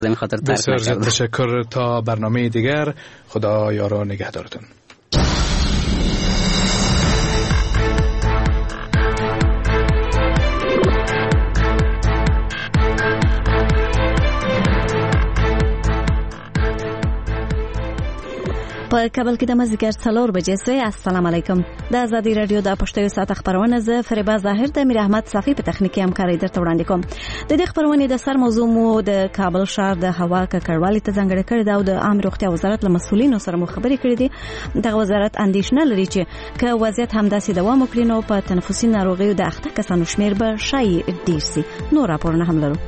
این خاطر بسیار تشکر. تا برنامه دیگر، خدا یار و نگهدارتون. په کابل کې د مازدیګر 4 بجې سه. السلام علیکم. د آزادي رادیو د پښتو ساعت خبرونه زه فریبا ظاهر د امیر احمد صافی په تخنیکی همکاري درته وړاندې کوم. د دې خبرونه د سر موضوع مو د کابل ښار د هوا ککړوالي ته ځانګړی کړی دا او د عام روغتیا وزارت له مسؤلینو سره مو خبرې کړې دي. دغه وزارت اندېښنه لري چې که وضعیت همداسې دوام وکړي نو په تنفسي ناروغیو د اخته کسانو شمیر به شایي ډیر شي. نور راپورونه هم لرو.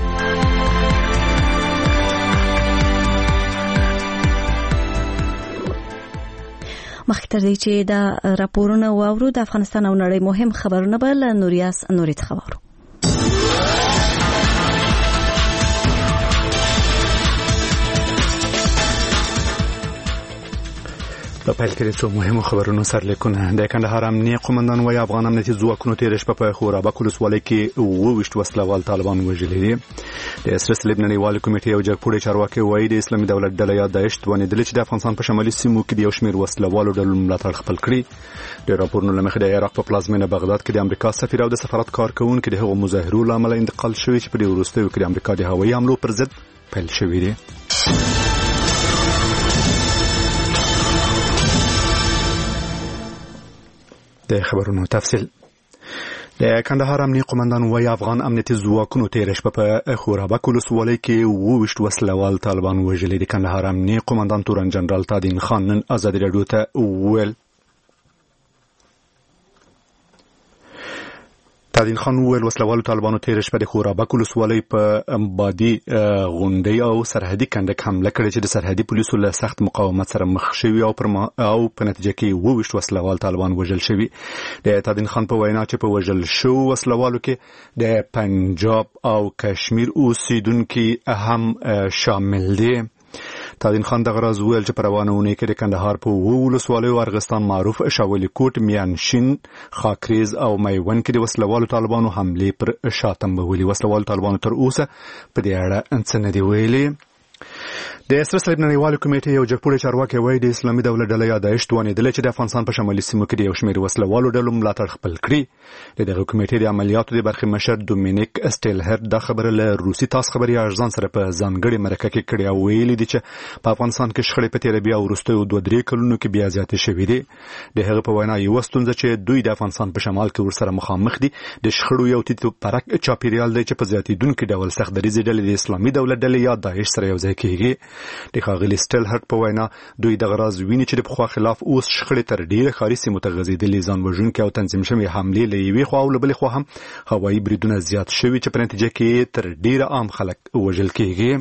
مخکې تر دې چې دا راپورونه واورو، د افغانستان او نړۍ مهم خبرونه به له نوریاس نوري څخه واورو. په پیل کې څو مهمو خبرونو سرلیکونه. د کندهار امنیه قومندان وايي افغان امنیتي ځواکونو تېره شپه په خورابک ولسوالۍ کې 28 وسلوال طالبان وژلي دي. د سره صلیب نړیوال کمیټې او جګپوړي چارواکي وايي د اسلامي دولت ډله یا داعش توانېدل چې د افغانستان په شمالي سیمو کې د یو شمېر وسلوالو ډلو ملاتړ خپل کړي. د راپورونو له مخې د عراق په پلازمینه بغداد کې د امریکا سفیر او د سفارت کارکونکو د هغو مظاهرو له امله انتقال شوی چې په دې وروستیو کې د امریکا د هوایي حملو پر ضد پیل شوی دی. د خبرونو تفصیل. د کندهار امنیه قومندان وايي افغان امنیتي ځواکونو تېره شپه په خورابک ولسوالۍ کې 28 وسلوال طالبان وژلي دي. کندهار امنیه قومندان تورن جنرال تادین خان نن آزادي رادیو ته ویل تادین خان ویل وسلوالو طالبانو تېره شپه د خورابک ولسوالۍ په بادي غونډۍ او سرحدي کندک حمله کړې چې د سرحدي پولیسو له سخت مقاومت سره مخ شوي او په نتیجه کې 28 وسلوال طالبان وژل شوي. د تادین خان په وینا چې په وژل شو وسلوالو کې د پنجاب او کشمیر اوسیدونکو هم شامل دي. تادین خان دغه راز ویل چې په روانه اونۍ کې د کندهار په ولسوالیو ارغستان معروف شاولی کوټ، میانشین، خاکریز او میوند کې د وسلوالو طالبانو حملې پر شاتم بولي. وسلوالو طالبانو تر اوسه په دې اړه څه نه دی ویلي. د سره صلیب نړیوال کمیټې یو جګپوړي چارواکي وايي د اسلامي دولت ډله یا داعش توانېدل چې د افغانستان په شمالي سیمو کې د یو شمېر وسلوالو ډلو ملاتړ خپل کړي. دغه کمیټې د عملیاتو د برخې مشر دومینیک اسټیلهر دا خبره له روسي تاس خبري اژانس سره په ځانګړي مرکه کې کړې او ویلي دي چې په افغانستان کې شخړې په تېره بیا وروستیو 2-3 کلونو کې بیا زیاتې شوې دي. د هغه په وینا یو ستونزه چې دوی د افغانستان په شمال کې ورسره مخامخ دي د شخړو یو تیتو پرک چاپیریال دی چې په زیاتېدونکو ډول سخت دریځ ډلې د اسلامي دولت ډلې یا داعش سره یو ځای کېږي. د ښاغلي سټیلهرټ په وینا دوی دغه راز ویني چې د پخوا خلاف اوس شخړې تر ډیره ښاري سیمو ته غځېدلې. ځان وژونکي او تنظیم شوي حملې له یوې خوا او له بلې خوا هم هوایي بریدونه زیات شوي چې په نتیجه کې تر ډیره عام خلک وژل کېږي.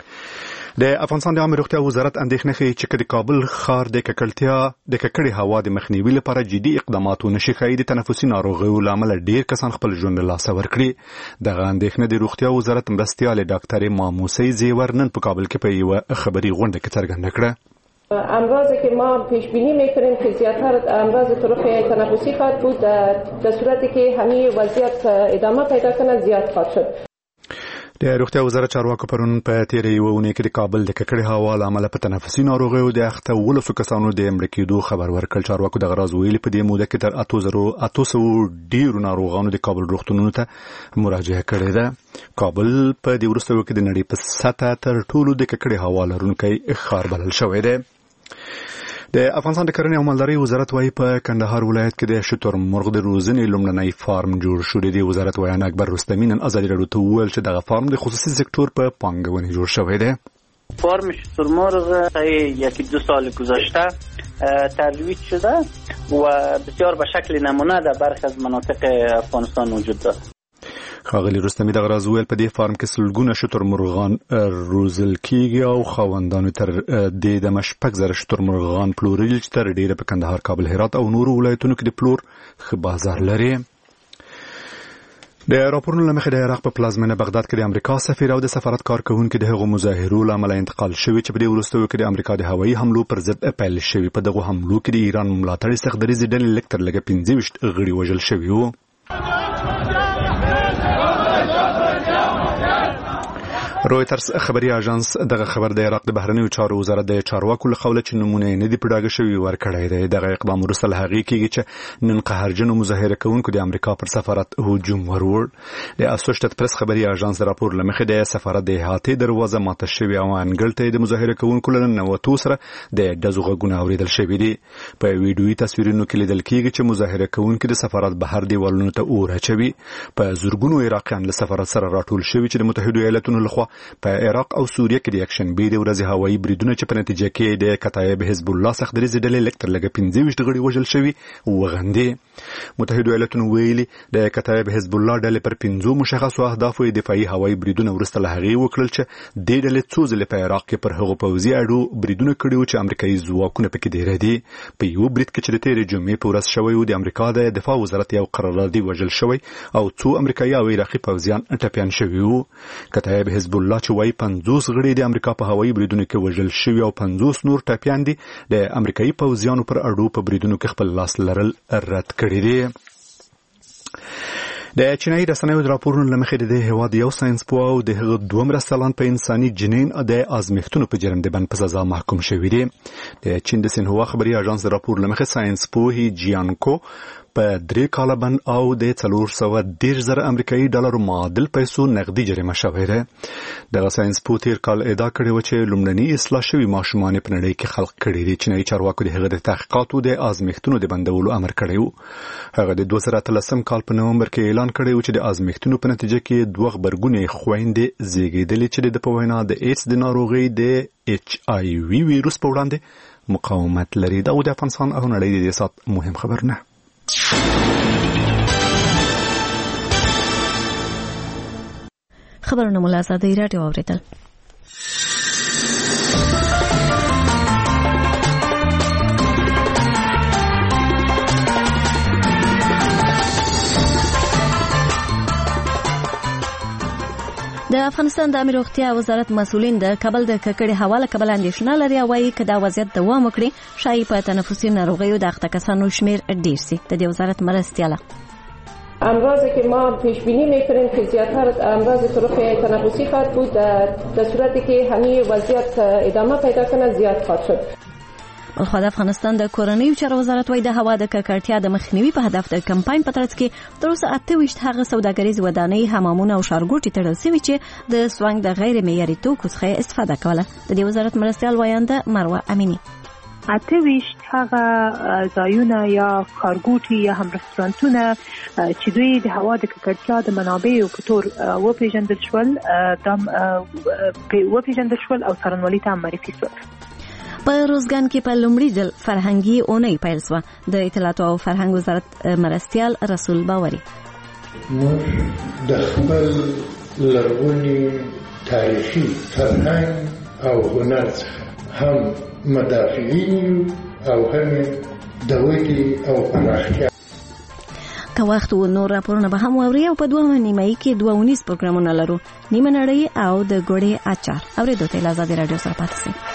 د افغانستان د عامه روغتیا وزارت اندېښنه ښیي چې د کابل ښار د ککړې هوا د مخنیوي لپاره جدي اقدامات ونشي ښایي د تنفسي ناروغیو له امله ډېر کسان خپل ژوند له لاسه ورکړي. دغه اندېښنه د روغتیا وزارت مرستیالې ډاکټرې ماموسۍ زیور نن په کابل کې په یوه خبري غونډه کې څرګنده کړه. امراضی که ما پیش بینی میکنیم که زیادتر امراض طرق تنفسی خواهد بود در صورتی که همین وضعیت ادامه پیدا کنه زیاد خواهد شد. د روغتیا وزارت چارواکو پرون په تېره یوه اونۍ کې د کابل د ککړې هوا له امله په تنفسي ناروغیو د اخته 18 کسانو د مړه کېدو خبر ورکړ. چارواکو دغه راز ویلي په دې موده کې تر 800 ډېرو ناروغانو د کابل روغتونونو ته مراجعه کړې ده. کابل په دې وروستیو کې د نړۍ په سطحه تر ټولو د ککړې هوا لرونکی ښار بلل شوی دی. د افغانستان د کرنې او مالدارۍ وزارت وايي په کندهار ولایت کې د شترمرغ د روزنې لومړنی فارم جوړ شو. د وزارت ویاند اکبر رستمی نن آزادي رادیو ته وویل چې دغه فارم د خصوصي سکتور په پانګونې جوړ شوی دی. فارم شترمرغ 1-2 سال گذشته ترویج شده و بسیار به شکل نمونه در برخی از مناطق افغانستان وجود دارد. ښاغلي رستمی دغه راز ویل په دې فارم کې سلګونه شترمرغان روزل کېږي او خاوندانو تر دې د 6,000 شترمرغان پلورل چې تر ډیره په کندهار، کابل، هرات او نورو ولایتونو کې د پلور ښه بازار لري. د راپورونو له مخې د عراق په پلازمینه بغداد کې د امریکا سفیر او د سفارت کارکونکو د هغو مظاهرو له امله انتقال شوی چې په دې وروستیو کې د امریکا د هوایي حملو پر ضد پیل شوي. په دغو حملو کې د ایران ملاتړي سخت دریځې ډلې لږ تر لږه 25 غړي وژل شوي وو. رويترز خبري اژانس دغه خبر د عراق د بهرنیو چارو وزارت د چارواکو له خوا چې نمونه نه دی پډاګه شوی ورکړی دی. دغه اقدام وروسته له هغې کېږي چې نن قهرجنو مظاهره کوونکو د امریکا پر سفارت هجوم وروړ. د اسوشییټډ پریس خبري اژانس د راپور له مخې د سفارت د احاطې دروازه ماته شوې او انګړ ته د مظاهره کوونکو له ننوتو سره د ډزو غږونه اورېدل شوي دي. په ویډیويي تصویرونو کې لیدل کېږي چې مظاهره کوونکي د سفارت بهر دیوالونو ته اور اچوي. په زورګونو عراقیان له سفارت سره راټول شوي چې د متحده ایالاتونو لخوا په عراق او سوریه کې د اکشن بي د ورځې هوایي بریدونه چې په نتیجه کې د کتایب حزب الله څخه درې ډلې لکتر لګه 15 غړي وژل شوي وغندې. متحده ایالاتونو ویلي د کتایب حزب الله ډلې پر 15 مشخصو اهدافو دفاعي هوایي بریدونه ورسته له هغې وکړل چې د ډلې څو ځلې په عراق کې پر هغو پوځي اډو بریدونه کړي وو چې امریکایي ځواکونه پکې ډېر دي. په یو برید کې چې د تېرې جمعې په ورځ شوی و د امریکا د دفاع وزارت یو قراردادي وژل شوی او څو امریکایي او عراقي پوځیان ټپیان شوي وو. کتایب حزب الله چې وايي 50 غړي د امریکا په هوایي بریدونو کې وژل شوي او 50 نور ټپیان دي د امریکایي پوځیانو پر اډو په بریدونو کې خپل لاس لرل رد کړي دي. د چینایي رسنیو د راپورونو له مخې د هېواد یو ساينس پوه او د هغه دوه مرستیالان په انساني جنین د ازمیښتونو په جرم د بند په سزا محکوم شوي دي. د چین د سینهوا خبري اژانس د راپور له مخې ساينس پوه جیانکو په 3 کاله بند او د 410,000 امریکایي ډالر معادل پیسو نقدي جریمه شوې ده. د ساينس پوه تیر کال ادعا کړې و چې لومړني اصلاح شوي ماشومان په نړۍ کې خلق کړي دي. چینایي چارواکو د هغه د تحقیقاتو د ازمیښتونو د بندولو امر کړی و. هغه د 2013 کال په نومبر کې اعلان کړی و چې د ازمیښتونو په نتیجه کې 2 غبرګونې خويندې زیږیدلې چې د په وینا د ایډز د ناروغۍ د HIV ویروس په وړاندې مقاومت لري. دا د افغانستان او نړۍ د سات مهم خبرونه. خبرونه مولا آزادی رادیو اوریدل. د افغانستان د امیر روغتیا وزارت مسؤلین د کابل د ککړې هوا له کبله اندېښنه لري او وايي که دا وضعیت دوام وکړي شایي په تنفسي ناروغیو د اخته کسانو شمیر ډیر شي. د دې وزارت مرستیاله امراضی که ما پیش بینی میکنیم که زیادتر امراض طرق تنفسی خواهد بود در صورتی که همین وضعیت ادامه پیدا کنه زیاد خواهد شد. خو د افغانستان د کورنیو چارو وزارت وايي د هوا د ککړتیا د مخنیوي په هدف د کمپاین په ترڅ کې تر اوسه 28 هغه سوداګریز ودانۍ حمامونه او ښارګوټي تړل شوي چې د سوانګ د غیر معیاري توکو څخه استفاده کوله. د دې وزارت مرستیال وایانده مروه امینی 28 هغه ځایونه یا کارګوټي یا هم رستورانتونه چې دوی د هوا د ککړتیا د منابعو په تور وپیژندل شول او څارنوالۍ ته معرفي شول. په روزګان کې په لومړي ځل فرهنګي اونۍ پیل شوه. د اطلاعات او فرهنګ وزارت مرستیال رسول باوري موږ د خپل لرغوني تاریخي فرهنګ او هنر څخه هم مدافعین او هم د ودې او پراختیا که وخت و نور راپورونه به هم واوري او په دوه نیمایي کې 2 پروګرامونه لرو. نیمه نړۍ او د ګوړې اچار اورېدو ته آزادي رادیو سره پاتې شئ.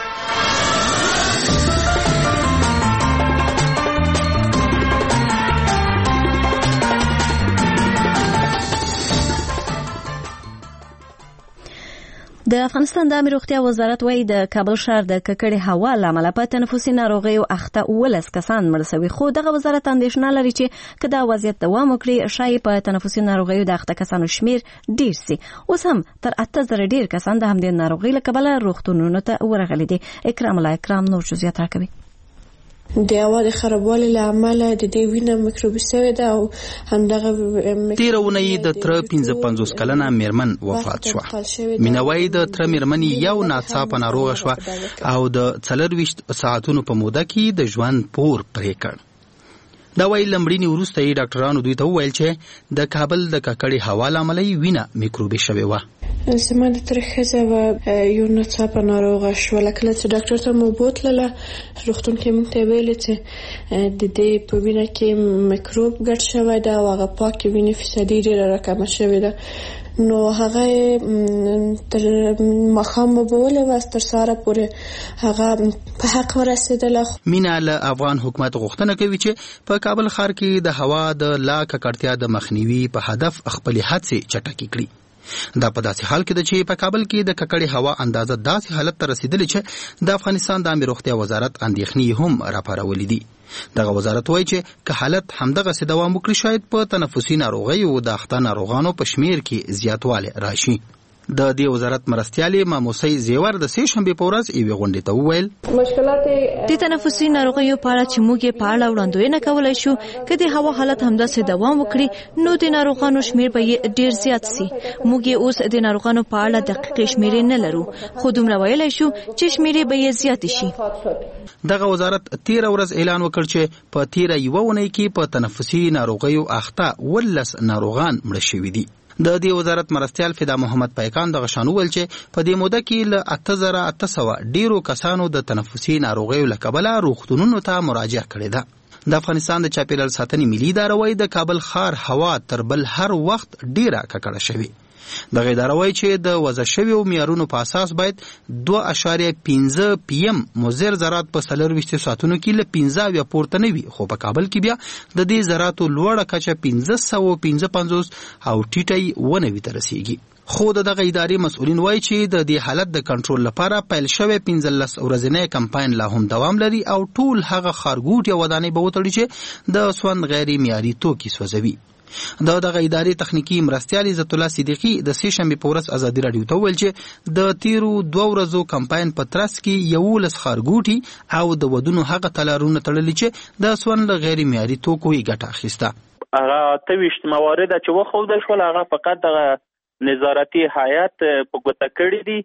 د افغانستان د امیر روغتیا وزارت وايي د کابل ښار د ککړې هوا له امله په تنفسي ناروغیو اخته 19 کسان مړه شوي. خو دغه وزارت اندېښنه لري چې که دا وضعیت دوام وکړي شایي په تنفسي ناروغیو د اخته کسانو شمیر ډیر شي. اوس هم تر 8000 ډیر کسان د همدې ناروغۍ له کبله روغتونونو ته ورغلي دي. اکرام الله اکرام نور جزئیات راکوي. د هوا د خرابوالي له امله د دې وینه میکروبي شوې ده او همدغه تیرونه یې د تر 55 کلنه میرمن وفات شوه. مینوای د تر میرمنې یو ناڅاپه ناروغه شوه او د 24 ساعتونو په موده کې د ژوند پور پرې کړ. دا وایي لمړینې وروسته یې ډاکټرانو دوی ته وویل چې د کابل د ککړې هوا له امله یې وینه میکروبي شوې وه. زما د تر ښځه یو ناڅاپه ناروغه شوله. کله چې ډاکټر ته مو بوتلله روغتون کې موږ ته ویلې چې د دې په وینه کې میکروب ګډ شوی ده او هغه پاکې وینې فیصدي ډېره راکمه شوې ده. نو هغه تر ماښام وبولې و تر سهاره پورې هغه په حق ورسېدله. مینا له افغان حکومت غوښتنه کوي چې په کابل ښار کې د هوا د لا ککړتیا د مخنیوي په هدف خپلې هڅې چټکې کړي. دا په داسې حال کې ده چې په کابل کې د ککړې هوا اندازه داسې حالت ته رسیدلې چې د افغانستان د عامه روغتیا وزارت اندېښنې هم راپارولې دي. دغه وزارت وایي چې که حالت همدغه سي دوام وکړي شاید په تنفسي ناروغیو د اخته ناروغانو په شمیر کې زیاتوالی راشي. د دې وزارت مرستیالي ماموسي زیور د سې شنبه په ورځ ایوي غونډې ته وویل مشکلات د تنفسي ناروغیو په اړه چې موږ په اړه وړاندوینه کولای شو کله د هوا حالت همداسې دوام وکړي نو د ناروغانو شمیر به ډیر زیات سي. موږ اوس د ناروغانو په اړه دقیق شمیر نه لرو خو دومره ویلای شو چې شمیر به زیات شي. دغه وزارت 13 ورځ اعلان وکړ چې په 13 یوونۍ کې په تنفسي ناروغیو اخته 12 ناروغان مړ شوي دي. د دې وزارت مرستیال فدا محمد پیکان دغه شان ویل چې په دې موده کې ل 8800 ډیرو کسانو د تنفسي ناروغیو له کبله روغتونونو ته مراجعه کړې ده. د افغانستان د چاپیریال ساتنې ملي اداره وايي د کابل ښار هوا تر بل هر وخت ډیره ککړه شوې. دغه اداره وايي چې د وضع شویو معیارونو په اساس باید 2.15 PM مضر ذرات په 24 ساعتونو کې له 15 یا پورته نه وي خو په کابل کې بیا د دې ذراتو لوړه کچه 1555 او ټیټي ونوي ته رسیږي. خو دغه ادارې مسؤلین وایي چې د دې حالت د کنټرول لپاره پیل شوی 15 ورځنی کمپاین لا هم دوام لري او ټول هغه خارګوټ یا ودانۍ به وتړي چې د سوند غیر معیاري توکي سوځوي. دغه ادارې تخنیکی مرستیال عزت الله صدیقی د سې شنبه په ورځ ازادي رادیو ته ویل چې د تیرو 2 ورځو کمپاین په ترڅ کې 11 خارګوټي او د ودونو هغه تلارونه تړلي چې د سوند غیر معیاري توکو یې ګټه اخیسته. هغه 23 موارد چې وخوندل شول هغه فقط د نظارتي هیئت په ګوته کړی دي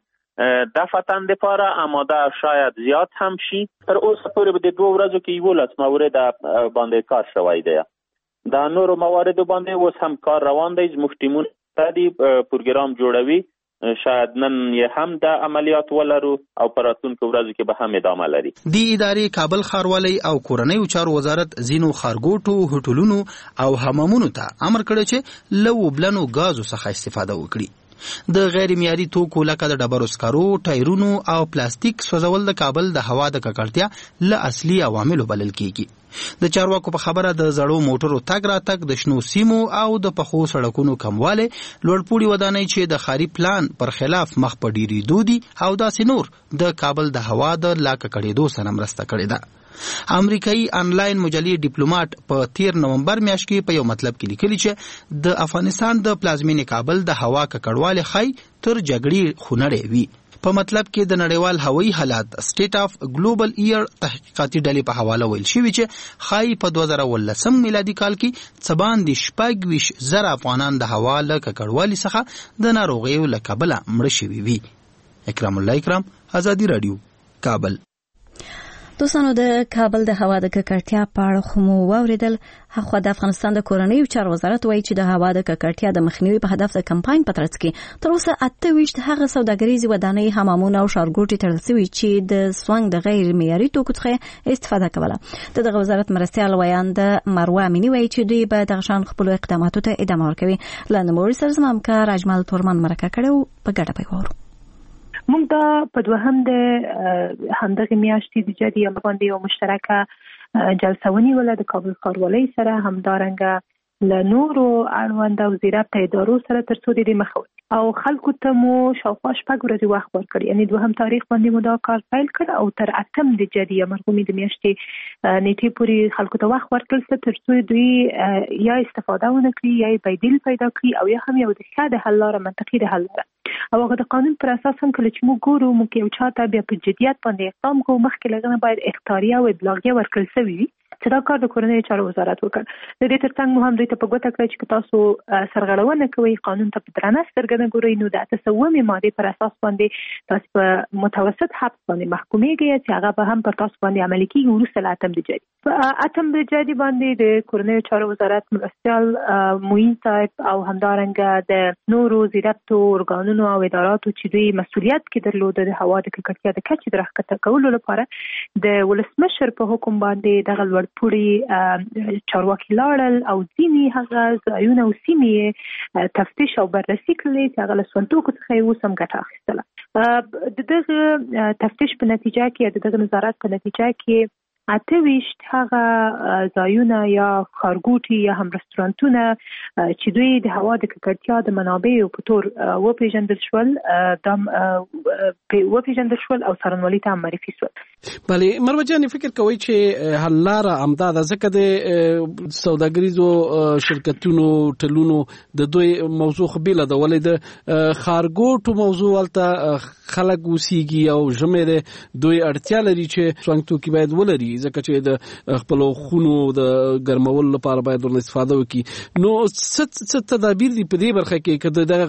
دفتن لپاره آماده شاید زیات هم شي. تر اوسه پورې د 2 ورځو کې 11 موارد باندې کار شوی دی. دا نورو موارد باندې اوس هم کار روان دی. زموږ ټیمونه تدي پروګرام جوړوي شاید نن یې هم د عملیات ولرو او پراتونکو ورځو کې به هم ادامه لري. دی ادارې کابل ښاروالۍ او کورنۍ چارو وزارت زینو خارګوټو هټلونو او حمامونو ته امر کړی چې له وبلنو غازو څخه استفاده وکړي. د غیر معیاري توکو لکه د ډبرو سکرو ټایرونو او پلاستیک سوځول د کابل د هوا د ککړتیا له اصلي عواملو بلل کیږي. د چارواکو په خبره د زړو موټرو تګ راتګ د شنو سیمو او د پخو سړکونو کمواله لوړپوړي ودانۍ چې د خاري پلان پر خلاف مخ په ډیریدو دي او داسې نور د کابل د هوا د لا ککړېدو سره مرسته کړې ده. امریکایي انلاین مجلې ډیپلوماټ په 13 نومبر میاشت کې په یو مطلب کې لیکلي چې د افغانستان د پلازمینې کابل د هوا ککړواله خای تر جګړې خونړې وي. په مطلب کې د نړیوال هوایي حالات سټیټ اف ګلوبل ایر تحقیقاتي ډلې په حواله ویل شوی چې خای په 2019 میلادي کال کې څبان د 20,000 افغانان د هوا له ککړوالي څخه د ناروغیو له کبله مړ شوي وي. اکرام الله اکرام، ازادي رادیو، کابل. دوستانو د کابل د هوا د ککړتیا په اړه خو مو واوریدل. هغه د افغانستان د کورنۍ چارو وزارت وایي چې د هوا د ککړتیا د مخنیوي په هدف د کمپاین په ترڅ کې تر اوسه 28 هغه سوداګریزي ودانۍ، حمامونه او ښارګوټي تړل شوي چې د سوانګ د غیر معیاري توکو څخه استفاده کوله. دغه وزارت مرستیال ویاند مروه امینی وایي چې دوی به د غشان خپل اقداماتو ته ادامه ورکوي. لنموري سرزمام کار اجمل تورمن مرکه کړو په ګډه پیوارو. موږ دا په دوهم د همدغه میاشتې د جدي باندې یو مشترکه جلسه ونیوله د کابل ښاروالۍ سره، همدارنګه له نورو اړوند او زیربط ادارو سره تر څو د دې مخه او خلکو ته مو شاوخوا 6 ورځې وخت ورکړ. یعنی دوهم تاریخ باندې مو دا کار پیل کړ او تر 8 د جدي مرغومي د میاشتې نیټې پورې خلکو ته وخت ورکړل تر څو دوی یا استفاده ونکړي یا بدیل پیدا کړي او یا هم یو د ښه د حل لاره، منطقي د حل لاره. او هغه د قانون پر اساس هم کله چې موږ ګورو موږ یو چاته بیا په جديت باندې اقدام کوو مخکې لږه باید اختیاریه او ابلاغیه ورکړل شوی وي چې دا کار د کورنۍ چارو وزارت وکړ. د دې ترڅنګ مو هم دوی ته په ګوته کړی چې تاسو سرغړونه کوي، قانون ته په درنه سترګه نه ګورئ، نو د 800 ماده پر اساس باندې تاسو په متوسط حبس باندې محکومیږئ چې هغه به هم پر تاسو باندې عملي کیږي وروسته له 8 د جدي. په 8 د جدي باندې د کورنۍ چارو وزارت مرستیال موین صاحب او همدارنګه د نورو زیربطو ارګانونو او اداراتو چې دوی مسؤلیت کې درلوده د هوا د ککړتیا د کچې د راښکته کولو لپاره د ولسمشر په حکم باندې دغه لوړپوړي چارواکي لاړل او ځینې هغه ځایونه او سیمې تفتیش او بررسي کړلې چې هغه له سونتوکو څخه یې اوس هم ګټه اخیستله. د دغه تفتیش په نتیجه کې د دغه نظارت په نتیجه کې 28 هغه ځایونه یا ښارګوټي یا هم رستورانتونه چې دوی د هوا د ککړتیا د منابعو په تور وپېژندل شول او څارنوالۍ ته معرفي شول. بله مروه جان، فکر کوي چې حل لاره همدا ده، ځکه د سوداګریزو شرکتونو ټلونو د دوی موضوع خو بیله ده، ولې د ښارګوټو موضوع هلته خلک اوسیږي او ژمی دی، دوی اړتیا لري چې سونګ توکي باید ولري ځکه چې د خپلو خونو د ګرمولو لپاره باید ورنه استفاده وکړي. نو څه تدابیر دي په دې برخه کې که دغه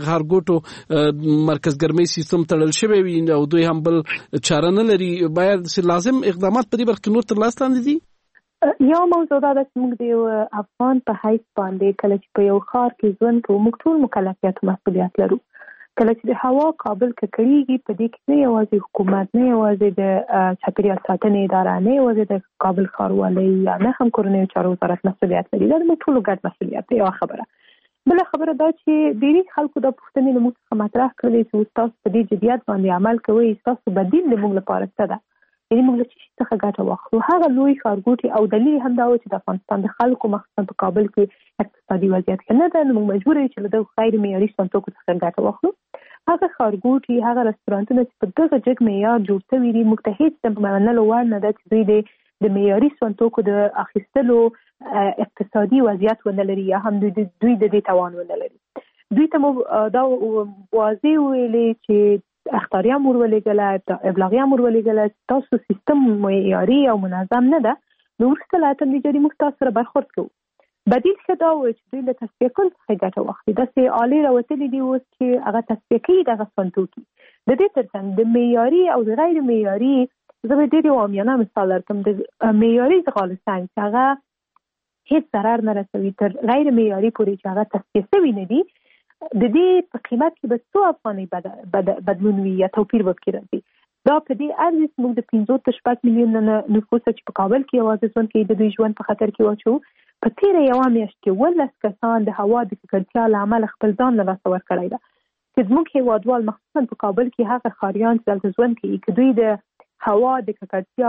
ښارګوټو مرکز ګرمۍ سیستم تړل شوی وي او دوی هم بل چاره نه لري، باید لازم اقدامات په دې برخه کې نور تر لاس لاندې دي؟ یو موضوع دا ده چې موږ د یو افغان په حیث باندې کله چې په یو ښار کې ژوند کوو موږ ټول مکلفیت او مسؤلیت لرو. کله چې د هوا کابل ککړېږي په دې کې نه یوازې حکومت، نه یوازې د چاپیریال ساتنې اداره، نه یوازې د کابل ښاروالۍ یا نه هم کورنیو چارو وزارت مسؤلیت لري، دا موږ ټولو ګډ مسؤلیت دی. یوه خبره. بله خبره دا چې ډېری خلکو دا پوښتنې له موږ څخه مطرح کړلې چې تاسو په دې جدیت باندې عمل کوئ، ستاسو بدیل د موږ لپاره څه ده، یعنې موږ له څه شي څخه ګټه واخلو. هغه لوی ښارګوټي او دلیل هم دا و چې د افغانستان د خلکو مخصوصا په کابل کې اقتصادي وضعیت ښه نه ده، نو موږ مجبور یو چې له دغو غیر معیاري توکو څخه ګټه واخلو. هغه ښارګوټي، هغه رستورانتونه چې په دغه جګ معیار جوړ شوي دي، موږ ته هېڅ د منلو وړ نه ده چې دوی د معیاري توکو د اخیستلو اقتصادي وضعیت ونه لري یا هم دوی د دې توان ونه لري. دوی ته مو دا واضح ویلې چې اخطاریه مور ولېږله، ابلاغیه مور ولېږله، تاسو سیستم معیاري او منظم نه ده، نو وروسته له اتم جاري موږ تاسو سره برخورد کوو. بدیل ښه دا و چې دوی له تصفیه کول څخه ګټه واخلي. داسې آلې راوتلي دي اوس چې هغه تصفیه کوي دغه توکي. د دې ترڅنګ د معیاري او د غیر معیاري، زه به ډېر یو عامیانه مثال درکړم، د معیاري زغال سنګ چې هغه هېڅ ضرر نه رسوي تر غیر معیاري پورې چې هغه تصفیه شوي نه دي، د دې په قیمت کې به څو افغانۍ بدلون وي یا توپیر به پکې راځي. دا په دې ارزي چې موږ د 15 میلیون نفوس چې په کابل کې یوازې ژوند کوي د دوی ژوند په خطر کې واچو. په تیره یوه میاشت کې 18 کسان د هوا د ککړتیا له امله خپل ځان له لاسه ورکړی ده، چې زموږ هېوادوال مخصوصا په کابل کې هغه ښاریان چې دلته ژوند کوي که دوی د هوا د ککړتیا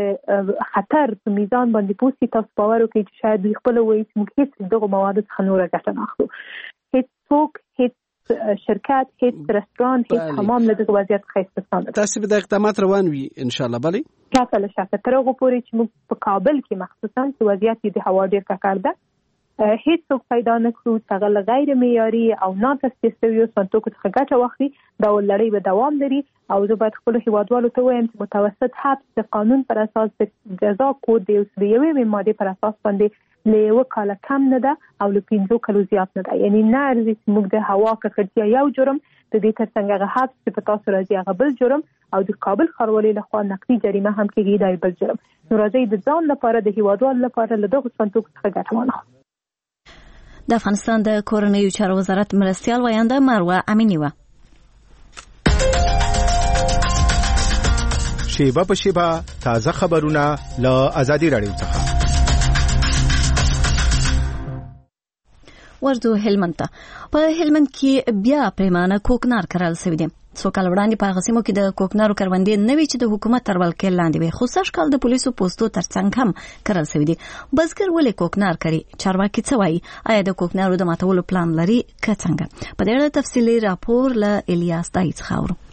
د خطر په میزان باندې پوه شي، تاسو باور وکړئ چې شاید دوی خپله وایي چې موږ هېڅ دغو موادو څخه نوره ګټه نه اخلو. هېڅ څوک، هېڅ شرکت، هېڅ رستوران، هېڅ حمام له دغه وضعیت څخه استثنا نه. تاسو به د اقدامات روان وي انشاءالله؟ بلې پرته له شکه تر هغو پورې چې موږ په کابل کې مخصوصا چې وضعیت یې د هوا ډېر ککړ ده، هېڅ څوک پیدا نه کړو چې هغه له غیر معیاري او ناتصفیه شویو توکو څخه ګټه واخلي. دا لړۍ به دوام لري او زه باید خپلو هېوادوالو ته وایم چې متوسط حبس د قانون پر اساس د جزا کود د یوې مادې پر اساس باندې له 1 کاله کم نه ده او له 15 کالو زیات نه ده. یعنې نه ارزي چې موږ د هوا ککړتیا یو جرم، د دې ترڅنګ هغه حبس چې په تاسو راځي هغه بل جرم، او د کابل ښاروالۍ لخوا نقدي جریمه هم کېږي، دا بل جرم. نو راځئ د ځان لپاره، د هېوادوالو لپاره له دغو توکو څخه ګټه وانخلو. د افغانستان د کورنیو چارو وزارت مرستیال وینده مروه امینی و. شیبه په شیبه تازه خبرونه له آزادي رادیو څخه. ورځو هلمند ته. په هلمند کې بیا پیمانه کوکنار کرل شوی دی. څو کال وړاندې په هغه سیمو کې د کوکنارو کروندې نوي چې د حکومت تر ولکې لاندې وي، خو سږ کال د پولیسو پوستو ترڅنګ هم کرل شوی دی. بزګر ولې کوکنار کوي؟ چارواکي څه وایي؟ آیا د کوکنارو د ماتولو پلان لري که څنګه؟ په دې اړه تفصیلي راپور له الیاس دای څخه اورو.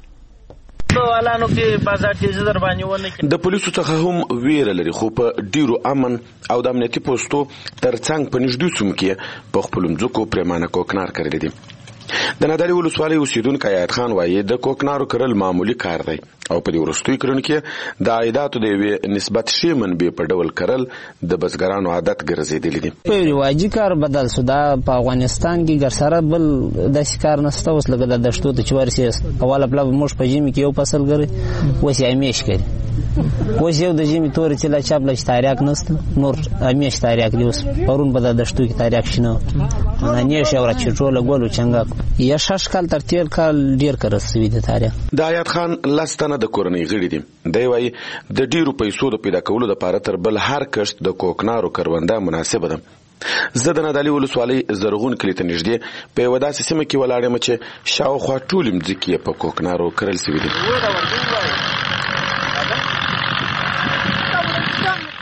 د پولیسو څخه هم ویره لري، خو په ډیرو امن او د امنیتي پوستو ترڅنګ په نږدې سیمو کې په خپلو مځکو پریمانه کوکنار کرلی دي. د نادعلي ولسوالۍ اوسیدونکی عاید خان وایي د کوکنارو کرل معمولي کار دی او په دې وروستیو کلونو کې د عایداتو د یوې نسبت ښې منبع په ډول کرل د بزګرانو عادت ګرځېدلی دي. په رواجي کار بدل شو. دا په افغانستان کې ګرسره بل داسې کار نشته. اوس لکه د دشتو ته چې ورسې اوله پله موږ په ژمي کې یو فصل کري، اوس یې همیش کوي. اوس یو د ژمي تورې چې لا چاپ لږ تاریاک نشته، نور همیش تاریاک دی. اوس پرون به د دشتو کې تاریاک شنه نیش او راچټوله ګولو چنګا یا شش کال تر تیر کال ډیر کرسوي د تاریخ. د عاید خان لستنه د کورنۍ غړي دي. دی وايي د ډیرو پیسو د پیدا کولو لپاره تر بل هر کښت د کوکنارو کرونده مناسبه ده. زه د نادعلي ولسوالۍ زرغون کلي ته نږدې په یوه داسې سیمه کې ولاړ یم چې شاوخوا ټولې مځکې په کوکنارو کرل شوي دي.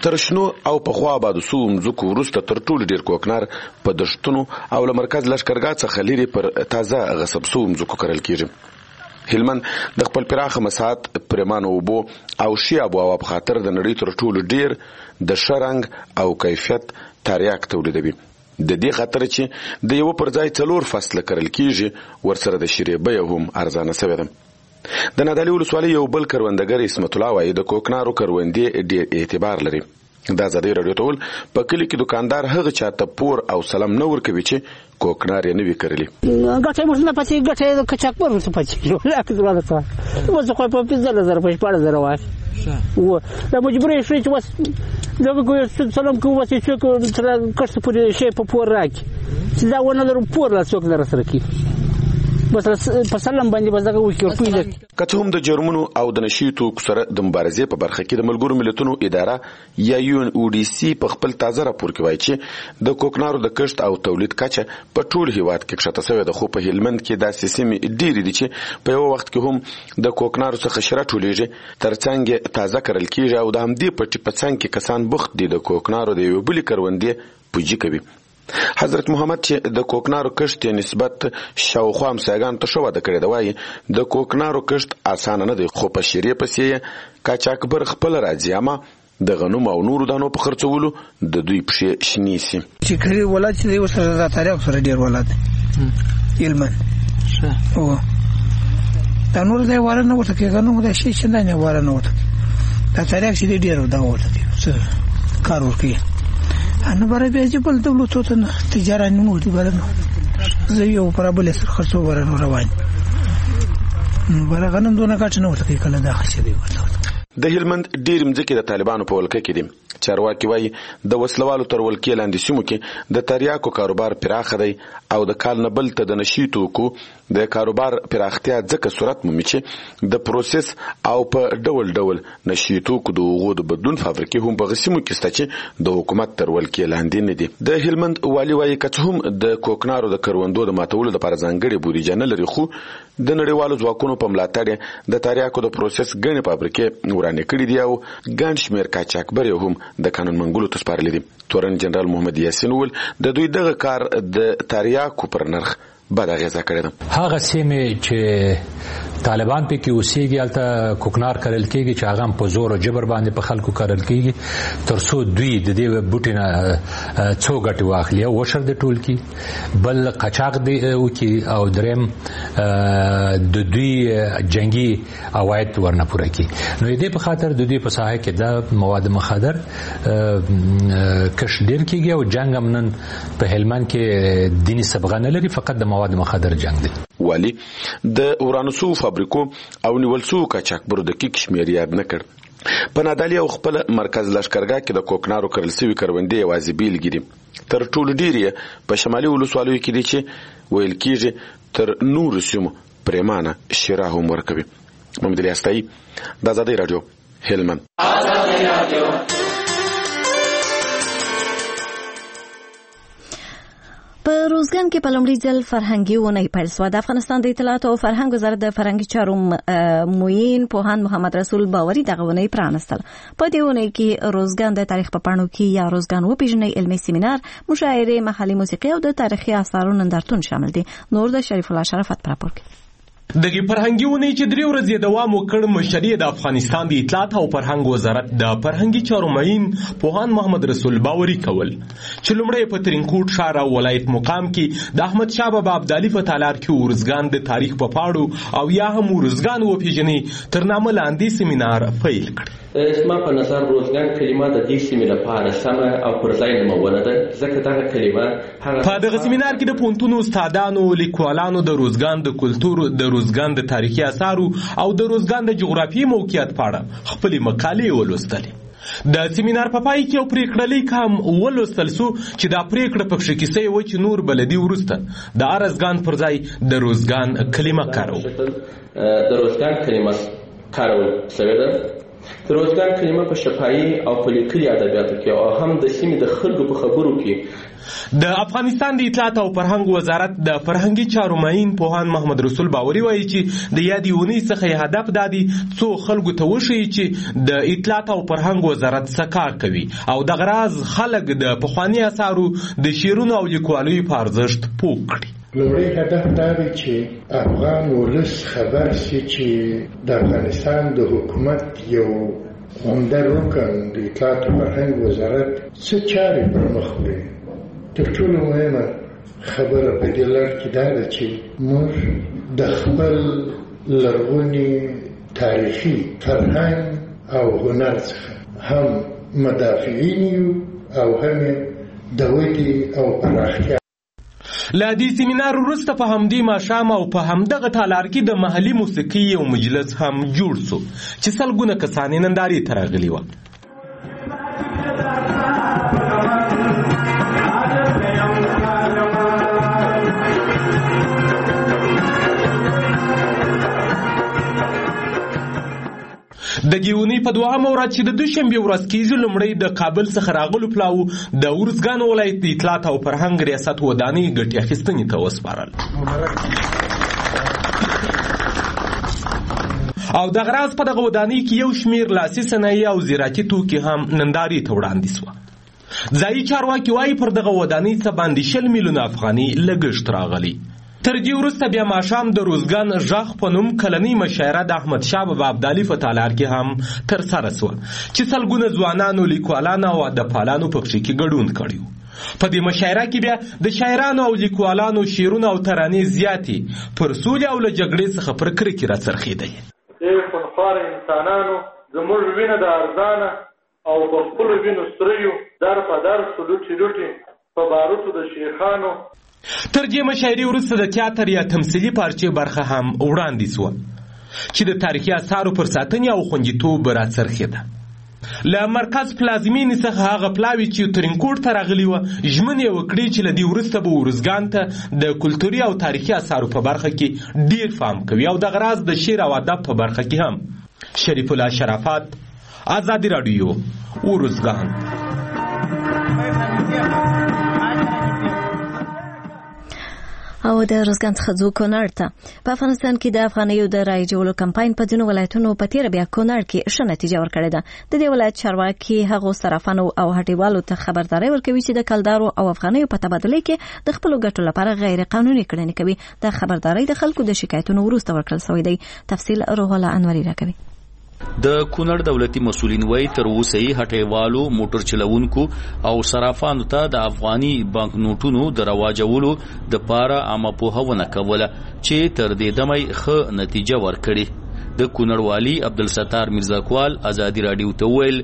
تر شنو او په خوا آبادو سوو مځکو وروسته تر ټولو ډېر کوکنار په دشتونو او له مرکز لښکرګاه څخه لرې پر تازه غصب سوو مځکو کرل کېږي. هلمند د خپل پراخه مساحت، پرېمانه اوبو او ښې آب و هوا په خاطر د نړۍ تر ټولو ډېر د ښه رنګ او کیفیت تریاک تولیدوي. د دې خاطر چې د یو پر ځای 4 فصله کرل کېږي، ورسره د شیرې بیه هم ارزانه شوې ده. د نادعلي ولسوالۍ یو بل کروندګر اسمت الله وایي د کوکنارو کروندې ډېر اعتبار لري. د ازادۍ راډیو ته ویل په کلي کې دکاندار هغه چاته پور او سلام نه ورکوي چې کوکنار یې نه وي کرلي. ګټه یې ورته نه پاتې، ګټه یې د کچاک پر ورته پاتې اوس خو په 15,000 په 14,000 واخلي د مجبورۍ شوې چې اوس دغه سلام کوو اوس یې څوک تر کښته پورې شی په پور راکړي چې دا ونه لرو پور لا څوک نه راسره کوي. بس په سلام باندې بس دغه وکړي. که څه هم د جرمونو او د نشي توکو سره د مبارزې په برخه کې د ملګرو ملتونو اداره یا UNODC په خپل تازه راپور کې وایي چې د کوکنارو د کښت او تولید کچه په ټول هیواد کې کښته شوې ده، خو په هلمند کې داسې سیمې ډېرې دي چې په یو وخت کې هم د کوکنارو څخه شره ټولېږي، ترڅنګ تازه کرل کېږي او د همدې پټي په څنګ کې کسان بوخت دي د کوکنارو د یوې بلې کروندې پوجي کوي. حضرت محمد چې د کوکنارو کښت نسبت شاوخوا همسایګانو ته ښه وده کړې ده وایي د کوکنارو کښت اسانه نه دی، خو په شیرې پسې قاچاقبر خپله راځي، اما د غنمو او نورو دانو په خرڅولو د دوی پښې شنې سي. چې کړي ولادت چې دی ورسره د تاریخ سره ډېر ولادت هلمند دا نور دی واره نه ورته کوي، غنمو دا شی چندانې واره نه ورته کوي، دا تاریخ چې دی ډېر دا ورته کوي کار ورکوي. انا برای بیاجی بل دولتو ته نه تجارت نه وړي برنه زه یو پر بل سر خرڅو برنه روان برغه نن دونه کټ نه ورته کله دا خشه دی ورته. د هلمند ډېر مځکې د طالبانو په ولکه کې دي. چارواکي وایي د وسلوالو تر ولکې لاندې سیمو کې د تریاکو کاروبار پراخه دی او د کال نه بل ته د نشي توکو د کاروبار پراختیا ځکه صورت مومي چې د پروسس او په ډول ډول نشي توکو د اوغو د بدلون فابریکې هم په سیمو کې شته چې د حکومت تر ولکې لاندې نه دي. د هلمند والي وایي که هم د کوکنارو د کروندو د ماتولو لپاره ځانګړې بودیجه نه لري، خو د نړیوالو ځواکونو په ملاتړ د تریاکو د پروسس ګڼې فابریکې ورانې کړې دي او ګڼ شمېر قاچاقبر یې هم د قانون منګولو ته سپارلي دي. تورن جنرال محمد یاسین وویل د دوی دغه کار د تریاکو پر نرخ بد اغیزه کړې ده. هغه سیمې چې طالبان په کې اوسېږي هلته کوکنار کرل کېږي چې هغه په زور او جبر باندې په خلکو کرل کېږي ترڅو دوی د دې بوټي نه څو ګټې واخلي او وشر د ټول کې بل قاچاق دی وکي او دریم د دوی جنگي عواید ورنه پوره کړي. نو دې په خاطر د دوی په ساحه کې د مواد مخدر کش ډیر کېږي او جنگ هم نن په هلمند کې دیني سبغه نه لري، فقط د مواد مخدر جنگ دی. والی د ورانسو فابریکو او نیولسو قاچاقبرو د کیک شمیر یاد نه کړ. په نادعلي او خپل مرکز لښکرګاه کې د کوکنارو کرل سوي کروندې یوازې بیلګې دي. تر ټولو ډېر په شمالي ولسوالیو کې دي چې ویل کېږي تر نورو سیمو پرېمانه شیره هم ورکوي. محمد علي استایي، د ازادۍ راډیو، هلمند. په روزګان کې په لومړي ځل فرهنګي ونې پیل شوه. د افغانستان د اطلاعات او فرهنګ وزارت د فرهنګي چارو معین پوهاند محمد رسول باوري دغه ونې پرانستل. په دې ونې کې روزګان د تاریخ په پاڼو کې یا روزګان وپیژنئ علمي سیمینار، مشاعرې، محلي موسیقي او د تاریخي آثارو نندارتون شامل دي. نور د شریف الله شرافت پر راپور کوي. دغه فرهنګي ونې چې 3 ورځې دوام وکړ، مشري د افغانستان د اطلاعات او فرهنګ وزارت د فرهنګي چارو معین پوهاند محمد رسول باوري کول چې لومړی په ترینکوټ ښار او ولایت مقام کې د احمد شاه بابا ابدالي په تالار کې ورزګان د تاریخ په پاڼو او یا هم ورزګان وپیژنئ تر نامه لاندې سیمینار پیل کړ. زما په نظر روزګان کلمه د دې سیمې لپاره سمه او پر ځای نومونه ده، ځکه دغه کلمه په دغه سیمینار کې د پوهنتونو استادانو، لیکوالانو د روزګان د کلتور، د روزګان د تاریخي آثارو او د روزګان د جغرافیایي موقعیت په اړه خپلې مقالې ولوستلې. د سیمینار په پای کې یو پریکړه لیک هم ولوستل شو چې دا پریکړه پکې کیسه و چې نور بلدي ورسته د ارزګان پر ځای د روزګان کلمه کارو. د روزګان کلمه کارول شوې ده د روزګان کلمه په شفاهي او په لیکلي ادبیاتو کې او هم د سیمې د خلکو په خبرو کې د افغانستان د اطلاعات او فرهنګ وزارت د فرهنګي چارو معین پوهان محمد رسول باوري وایي چې د یادې اونۍ څخه هدف دا دی څو خلکو ته وښیي چې د اطلاعات او فرهنګ وزارت څه کار کوي او دغه راز خلک د پخواني اثارو د شعرونو او لیکوالیو په ارزښت پوه کړي. لومړی هدف دا دی چې افغان ولس خبر شي چې د افغانستان د حکومت یو عمده رکن د اطلاعات او فرهنګ وزارت څه چارې پر مخ وړي. تر ټولو مهمه خبره په دې لړ کې دا ده چې موږ د خپل لرغوني تاریخي فرهنګ او هنر څخه هم مدافعین یو او هم د ودې او پراختیا. له دې سیمینار وروسته په همدې ماښام او په همدغه تالار کې د محلي موسیقي یو مجلس هم جوړ سو چې سلګونه کسان نندارې ته راغلي وو. د ګیونی په دوامه ورځ چې د دوشنبه ورځ کېږي لومړی د کابل څخه راغلو پلاو د ورزګان ولایت د اطلاعات او فرهنګ ریاست ودانۍ ګټې اخیستنې ته وسپارل او دغه راز په دغه ودانۍ کې یو شمیر لاسي صنایع او زراعتي توکي هم نندارې ته وړاندې سوه. ځایي چارواکي وایي پر دغه ودانۍ څه باندې 20 میلیونه افغانۍ لګښت راغلی. تر دې وروسته بیا ماښام د روزګان ژغ په نوم کلنۍ مشاعره د احمد شاه بابا ابدالي په تالار کې هم ترسره سوه چې سلګونه ځوانانو لیکوالانو او ادبپالانو په پکې کې ګډون کړی و. په دې مشاعره کې بیا د شاعرانو او لیکوالانو شعرونه او ترانې زیاتې پر سولې او له جګړې څخه پر کرکې راڅرخېدلې. ډېر خونخواره انسانانو زموږ وینه د ارزانه او په خپلو وینو سریو در په در سو لوټې لوټې په باروتو د شیخانو. تر دې مشاعرې وروسته د تیاتر یا تمثیلي پارچې برخه هم وړاندې سوه چې د تاریخي اثارو پر ساتنې او خوندیتوب راڅرخېده. له مرکز پلازمینې څخه هغه پلاوي چې ترینکوټ ته راغلي وه ژمنې یې وکړې چې له دې وروسته به ورزګان ته د کلتوري او تاریخي اثارو په برخه کې ډیر پام کوي او دغه راز د شعر او ادب په برخه کې هم. شریف الله شرافت، آزادي راډیو، ورزګان. او د روزګان څخه ځو کونړ ته. په افغانستان کې د افغانیو د رایجولو کمپاین په ځینو ولایتونو په تیره بیا کونړ کې ښه نتیجه ورکړې ده. د دې ولایت چارواکي هغو صرافانو او هټیوالو ته خبرداری ورکوي چې د کلدارو او افغانیو په تبادله کې د خپلو ګټو لپاره غیر قانوني کړنې کوي. د خبرداری د خلکو د شکایتونو وروسته ورکړل شوی دی. تفصیل روح الله انوري راکوي. د کونړ دولتي مسؤلین وایي تر اوسه یې هټیوالو، موټر چلوونکو او صرافانو ته د افغاني بانک نوټونو د رواجولو د پاره عامه پوهونه کوله چې تر دې دمه ښه نتیجه ورکړي. د کونړ والي عبدالستار میرزاکوال آزادي راډیو ته وویل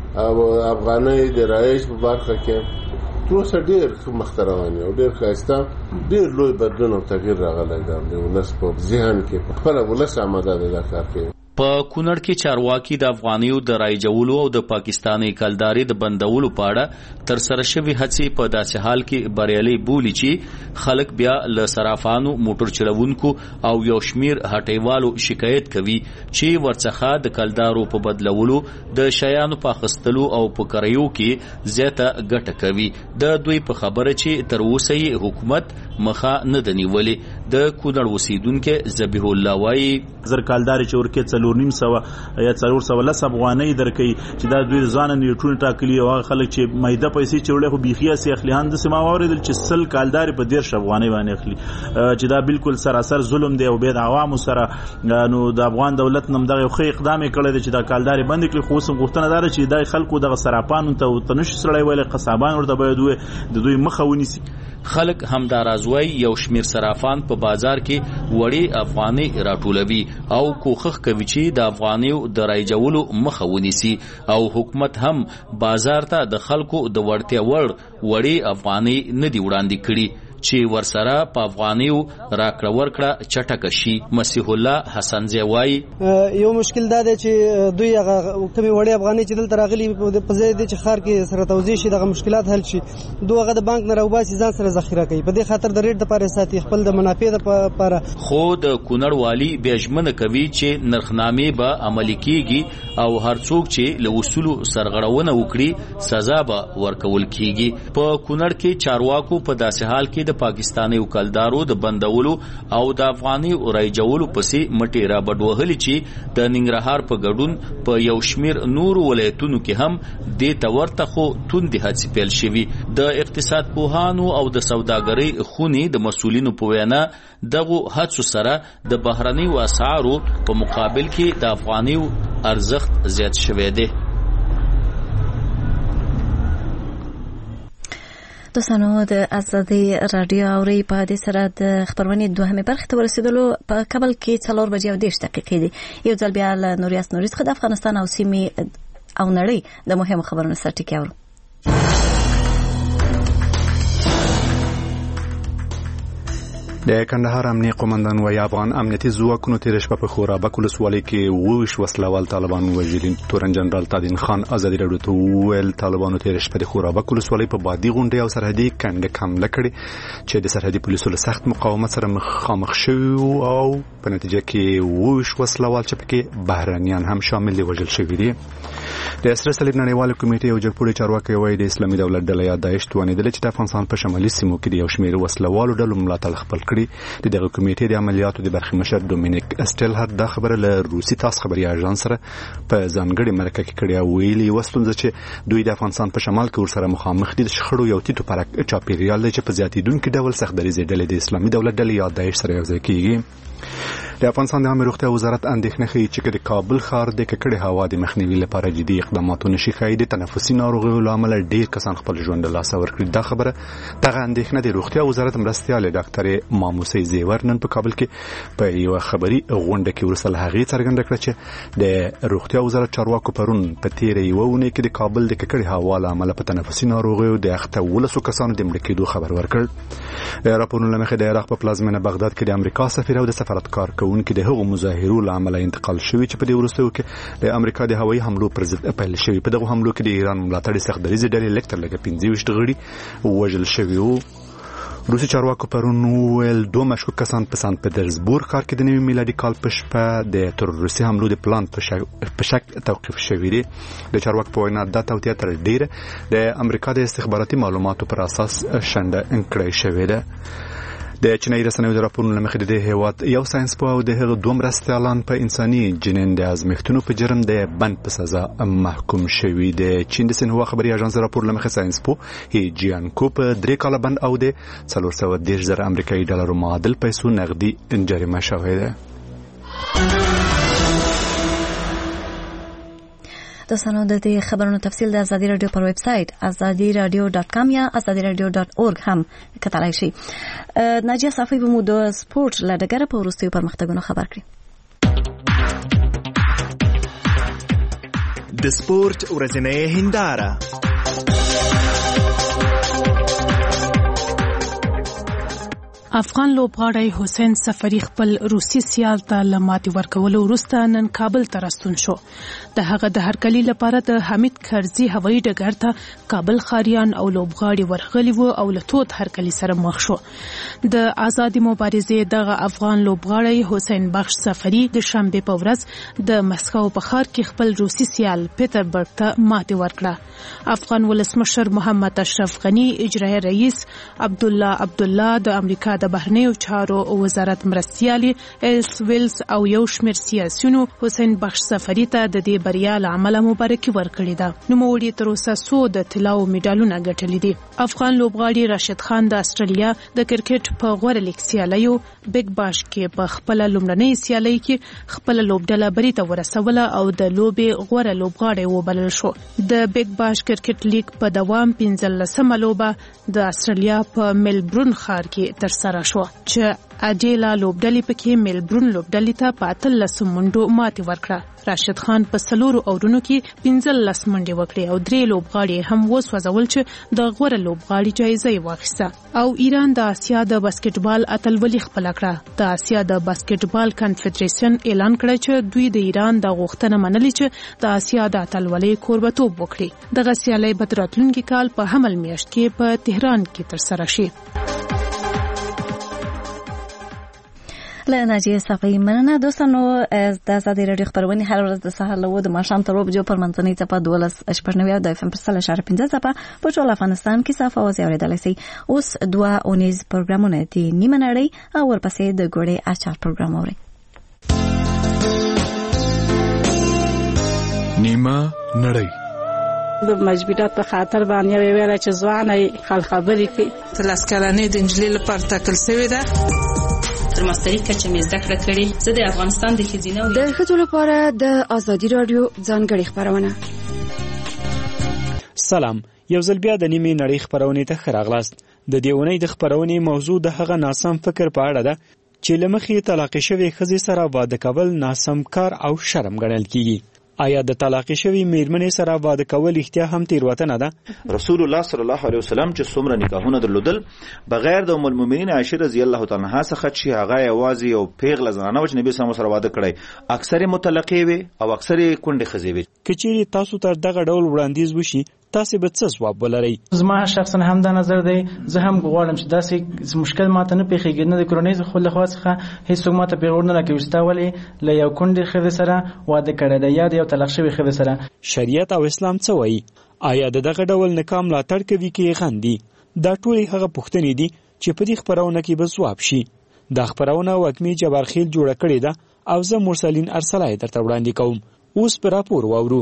افغاني د رایج په برخه کې تروسه ډېر مخته روان او ډېر ښایسته ډېر لوی بدلون او تغییر راغلی دی د ولس په ذهن کې. په خپله ولس آماده دی دا کار کوي. په کونړ کې چارواکي د افغانیو د رایجولو او د پاکستاني کلداري د بندولو په اړه تر سره شوي هڅې په داسې حال کې بریالي بولي چې خلک بیا له صرافانو، موټر چلوونکو او یو شمیر هټیوالو شکایت کوي چې ورڅخه د کلدارو په بدلولو، د شیانو په اخیستلو او په کریو کې زیاته ګټه کوي. د دوی په خبره چې تر اوسه یې حکومت مخه نه ده نیولې. د کونړ اوسیدونکي ذبیح الله وایي زر کلداري چې ورکې 400 یا 410 افغانۍ درکې چې دا دوی ځان نیټونه ټاکلي او خلک چې مایده پیسې چولې خو بيخي سي اخلي هند سما اوریدل چې سل کالداري په 1.5 افغانۍ باندې اخلي چې دا بالکل سراسر ظلم دی او بيد عوامو سره نو د افغان دولت نم دغه خو اقدام کړی چې دا کالداري بند کړي. خو سم غوښتنه دار چې د خلکو دغه سراپانو ته تنش سړی ویل قصابان ورته باید د دوی مخه ونیسي. خلک همدارازوي یو شمیر صرافان په بازار کې وړي افغاني راټولوي او کوخخ کوي چې د افغانیو د رایجولو مخه ونیسي او حکومت هم بازار ته د خلکو د ورتیا وړي افغاني نه دی وړاندې کړي. چې ورسره په افغانیو راکړه ورکړه چټک شي. مسیح الله حسنزی وایي یو مشکل دا دی چې دوی هغه کومې وړې افغانۍ چې دلته راغلي په ځای دی چې ښار کې سره توزیع شي دغه مشکلات حل شي دوی هغه د بانک نه راوباسي ځان سره ذخیره کوي په دې خاطر د ریټ دپاره ساتي خپل د منافع دپاره. خو د کونړ والي بیا ژمنه کوي چې نرخنامې به عملي کیږي او هر څوک چې له اصولو سرغړونه وکړي سزا به ورکول کیږي. په کونړ کې چارواکو په داسې حال کې د پاکستاني وکالدارو د بندولو او د افغاني رایجولو پسې مټې را بډوهلې چې د ننګرهار په ګډون په یو شمیر نور ولایتونو کې هم دې ته ورته خو توندې هڅې پیل شوي. د اقتصاد پوهانو او د سوداګرۍ خونې د مسؤلینو په وینا دغه هڅو سره د بهرنیو اسعارو په مقابل کې د افغانیو ارزښت زیات شوی دی. دوستانو د ازادي رادیو اوري په دې سره د خبرونې دوهمه برخه ته ورسېدلو. په کابل کې 4:10 دقیقې دي. یو ځل بیا له نوریاس نوري څخه د افغانستان او سیمې او نړۍ د مهمو خبرونو سره ټکی اورو. د کندهار امنیه قومندان وایي افغان امنیتي ځواکونو تېره شپه په خورابک ولسوالۍ کې 22 وسلوال طالبان وژلي. تورن جنرال تادین خان ازادي راډیو ته وویل طالبانو تېره شپه د خورابک ولسوالۍ په بادي غونډۍ او سرحدي کنډک حمله کړې چې د سرحدي پولیسو له سخت مقاومت سره مخامخ شوي او په نتیجه کې 22 وسلوال چې پکې بهرنیان هم شامل دي وژل شوي دي. د اسره صلیب نړیواله کمیټې یو جګپوړی چارواکي وایي د اسلامي دولت ډله یا داعش توانېدله چې د افغانستان په شمالي سیمو کې د یو شمېر وسلوالو ډلو ملاتړ خپل کړي. د دغه کمیټې د عملیاتو د برخې مشر ډومینیک اسټلهر دا خبره له روسي تاس خبري اژانس سره په ځانګړي مرکه کې کړې او ویلي وستونزه چې دوی د افغانستان په شمال کې ورسره مخامخ دي د شخړو یو تیتو پر چاپیریال چې په زیاتیدونکو ډول سخت دریځ ډلې د اسلامي دولت ډلې یا داعش سره یوځای کیږي. د افغانستان د عامه روغتیا وزارت اندېښنه ښیي چې د کابل ښار د ککړې هوا د مخنیوي لپاره جدي اقدامات نشي ښایي د تنفسي ناروغیو له امله ډېر کسان خپل ژوند له لاسه ورکړي. دا خبره دغه اندېښنه د روغتیا وزارت مرستیال ډاکټر ماموسي زیور نن په کابل کې په یو خبري غونډه کې ورسره هغې څرګنده کړه چې د روغتیا وزارت چارواکو پرون په تیره یوه اونۍ کې د کابل د ککړې هوا له امله په تنفسي ناروغیو د 18 کسانو د مړه کېدو خبر ورکړ. د راپورونو له مخې د عراق په پلازمینه بغداد کې د امریکا سفیر او د سفارتکار کوونکي د هغو مظاهرو له امله انتقال شوي چې په دې وروستیو کې د امریکا د هوایي حملو پر ضد پیل شوي. په دغه حملو کې د ایران ملاتړي سخت دریځ ډلې لکتر لکه 25 غړي وژل شوي وو. روسي چارواکو پرون ویل 2 مشکوک کسان په سانت پټرزبورګ ښار کې د نوي میلادي کال په شپه د تروریستي حملو د پلان په شک توقیف شوي دي. د چارواکو په وینا دا توطیه تر ډیره د امریکا د استخباراتي معلوماتو پر اساس شنډه کړې شوې ده. د چینایي رسنیو د راپورونو له مخې د دې هیواد یو ساینسپوه او د هغه 2 مرستیالان په انساني جنین د ازمېښتونو په جرم د بند په سزا محکوم شوي. د چین د سینهوا خبري اژانس راپور له مخې ساینسپوه هی جیانکو په 3 کاله بند او د 410,000 امریکایي ډالرو معادل پیسو نغدي جریمه شوې ده. دوستانو د دې خبرونو تفصیل د ازادي رادیو پر ویب سټ azadiradio.com یا azadiradio.org هم کتلای شي. ناجیه صافی به مو د سپورت لړګره په وروستیو پرمختګونو خبر کړي. د سپورت ورځنۍ هنداره افغان لوبغاړی حسین سفری خپل روسي سیال ته لماتي ورکولو وروسته نن کابل ته راستون شو. د هغه د هرکلي لپاره د حمید کرزي هوایي ډګر ته کابل خاریان او لوبغاړي ورغلي وو او له توت هرکلي سره مخ شو. د آزادي مبارزې دغه افغان لوبغاړی حسین بخش سفری د شنبه په ورځ د مسکو په ښار کې خپل روسي سیال پیټربرګ ته ماتي ورکړه. افغان ولسمشر محمد اشرف غنی، اجرایي رئیس عبدالله د امریکا د بهرنیو چارو وزارت مرستیالي ایلس ویلز او یو شمېر سیاسيونو حسین بخش سفری ته د دې بریا له امله مبارکي ورکړې ده. نوموړي تر اوسه 100 د طلا او میډالونه ګټلي دي. افغان لوبغاړي راشد خان د استرالیا د کرکټ په غوړه لیګ سیالیو بیگ باش کې په خپل لومړنۍ سیالي کې خپل لوبډله بری ته ورسوله او د لوبې غوړه لوبغاړی وبلل شو. د بیگ باش کرکټ لیګ په دوام 15مه لوبه د استرالیا په ملبورن ښار کې ترسره ترسره شو چې اډیلا لوبډلې پکې ملبورن لوبډلې ته په 13 منډو ماتې ورکړه. راشد خان په 4 اورونو کې 15 منډې وکړې او 3 لوبغاړي هم وسوځول چې د غوره لوبغاړي جایزه یې واخیسته. او ایران د آسیا د باسکټبال اتلولي خپل کړه. د آسیا د باسکټبال کنفدریشن اعلان کړ چې دوی د ایران د غوښتنه منلې چې د آسیا د اتلولي کوربتوب وکړي. دغه سیالي به راتلونکي کال په حمل میاشت کې په تهران کې ترسره شي. لناجیه صفایی مننه. دوستانو د آزادي رادیو خبرونه هر ورځ د سهار له 2 ماښام تر 4 په منځنۍ څپه 12.9 د FM پر 3.15 څپه په ټول افغانستان کې صاف او اوریدل شي. اوس 2 اونیز پروګرامونه دي، نیمه نړۍ او ورپسې د ګوړې اچار پروګرام اوري. نیمه نړۍ د مجبورات په خاطر باندې ویل چې ځواني خل خبرې کوي. تلاسکلانې د انجلۍ لپاره تکل شوی ده. تر ماستري کچه مې زده کړه کړې. زه د افغانستان د ښځینه د ښځو لپاره د آزادي رادیو ځانګړې خبرونه. سلام، یو ځل بیا د نیمه نړۍ خبرونه ته ښه راغلاست. د دې اونۍ د خبرونې موضوع د هغه ناسم فکر په اړه ده چې لمخې طلاق شوی ښځې سره واده کول ناسم کار او شرم ګڼل کیږي. آیا د طلاق شوی میرمنې سره واده کول اختیا هم تیروتنه ده؟ رسول الله صلی الله علیه وسلم چې څومره نکاحونه درلودل بغیر د ام المؤمنین عائشه رضی الله تعالی عنها څخه چې هغه یوازې یو پیغله زنانه و چې نبی صلی الله علیه وسلم سره واده کړی، اکثر مطلقې وي او اکثر کونډې ښځې وي. کچېرې تاسو ته دغه ډول وړاندیز وشي تاسو به څه ځواب ولرئ؟ زما شخصا هم دا نظر دی. زه هم غواړم چې داسې مشکل ماته نه پیښیږي، نه د کورنۍ خو له خوا څخه هیڅوک ماته پیغور نه کوي چې ولې له یو کونډې ښځې سره واده کړی دی یا د یو طلاق شوی ښځې سره. شریعت او اسلام څه وایي؟ آیا دغه ډول نکاح ملاتړ کوي کې غندي؟ دا ټول هغه پوښتنې دي چې په دې خبرونه کې به ځواب شي. دا خبرونه وکمی جبارخیل جوړه کړې ده او زه مرسلین ارسلای درته وړاندې کوم. اوس پر راپور واورو.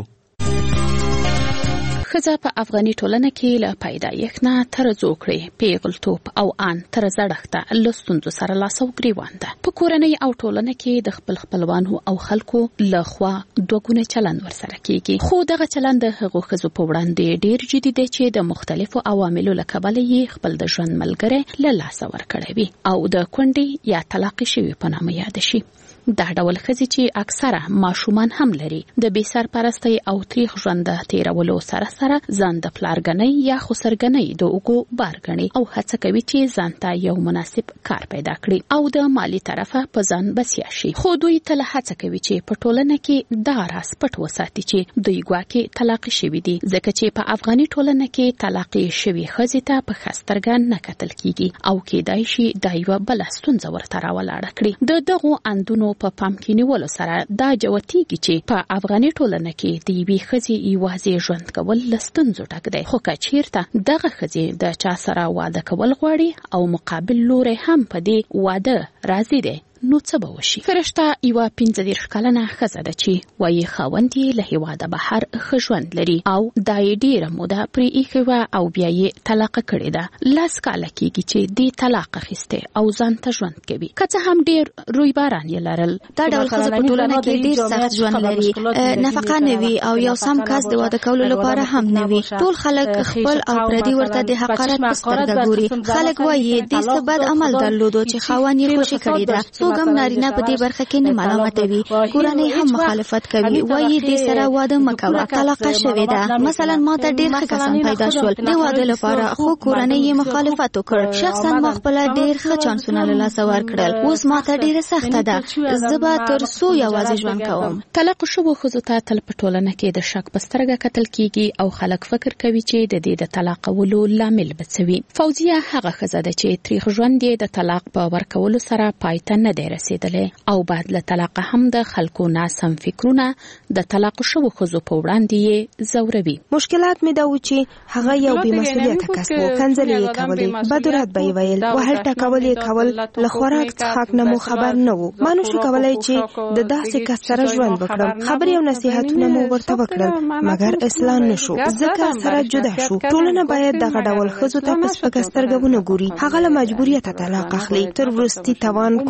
ښځه په افغاني ټولنه کې له پیدایښت نه تر زوکړې، پیغلتوب او ان تر زړښته له ستونزو سره لاس او ګریوان ده. په کورنۍ او ټولنه کې د خپل خپلوانو او خلکو له خوا دوه چلند ورسره کیږي، خو دغه چلند د هغو ښځو په وړاندې ډیر جدي دی چې د مختلفو عواملو له کبله یې خپل د ژوند ملګری له لاسه ورکړی وي او د کونډې یا طلاق شوي په نامه یاد شي. دا ډول ښځې چې اکثره ماشومان هم لري د بې سرپرستۍ او تریخ ژوند تیرولو سره سره ځان د پلارګنۍ یا خسرګنۍ د اوږو بار ګڼي او هڅه کوي چې ځان ته یو مناسب کار پیدا کړي او د مالی طرفه په ځان بسیا شي. خو دوی تل هڅه کوي چې په ټولنه کې دا راز پټ وساتي چې دوی ګواکې طلاق شوي دي، ځکه چې په افغاني ټولنه کې طلاق شوي ښځې ته په ښه سترګه نه کتل کیږي او کیدای شي دا یوه بله ستونزه ورته راولاړه کړي. د دغو اندونو په پام کې نیولو سره دا جوتیږي چې په افغاني ټولنه کې د یوې ښځې یوازې ژوند کول له ستونزو ډک دی، خو که چیرته دغه ښځې د چا سره واده کول غواړي او مقابل لوری هم په دې واده راضي دی، نو څه به وشي؟ فرشته یوه 15 کلنه ښځه ده چې وایي خاوند یې له هېواده بهر ښه ژوند لري او دا یې ډېره موده پرې ایښې وه او بیا یې طلاقه کړې ده. 10 کاله کېږي چې دې طلاق اخیستی او ځان ته ژوند کوي، که څه هم ډېر رویباران یې لرل. دا ډول ښځه په ټولنه کې ډېر سخت ژوند لري، نفقه نه وي او یو سم کس د واده کولو لپاره هم نه وي. ټول خلک خپل او پردي ورته د حقارت په سترګه ګوري. خلک وایي دې څه بد عمل درلودو چې خاوند یې خوشي کړې ده. څوک هم نارینه په دې برخه کې نه ملامتوي، کورنۍ هم مخالفت کوي، وایي دې سره واده مه کوه، طلاقه شوې ده. مثلا ما ته ډېر ښه کسان پیدا شول د واده لپاره، خو کورنۍ یې مخالفت وکړ. شخصا ما خپل ډېر ښه چانسونه له لاسه ورکړل، اوس ما ته ډېره سخته ده، زه به تر څو یوازې ژوند کوم. طلاق شوو ښځو ته تل په ټولنه کې د شک په سترګه کتل کیږي او خلک فکر کوي چې د دې د طلاقولو لامل به څه وي. فوزیه هغه ښځه ده چې تریخ ژوند یې د طلاق په ورکولو سره پای ته نه دی رسېدلی او بعد له طلاق هم د خلکو ناسم فکرونه د طلاق شوو ښځو په وړاندې یې ځوروي. مشکلات مې دا و چې هغه یو بې مسؤلیته کس و، کنځلې یې کولې، بدرات به یې ویل، وهل ټکول یې کول، له خوراک څښاک نه مو خبر نه و. ما نشو کولی چې د داسې کس سره ژوند وکړم. خبرې او نصیحتونه مو ورته وکړل مګر اصلاح نشو، ځکه سره جدا شو. ټولنه باید دغه ډول ښځو ته په سپکه سترګه ونه ګوري، هغه له مجبوریته طلاق اخلي، تر وروستي توان کوشش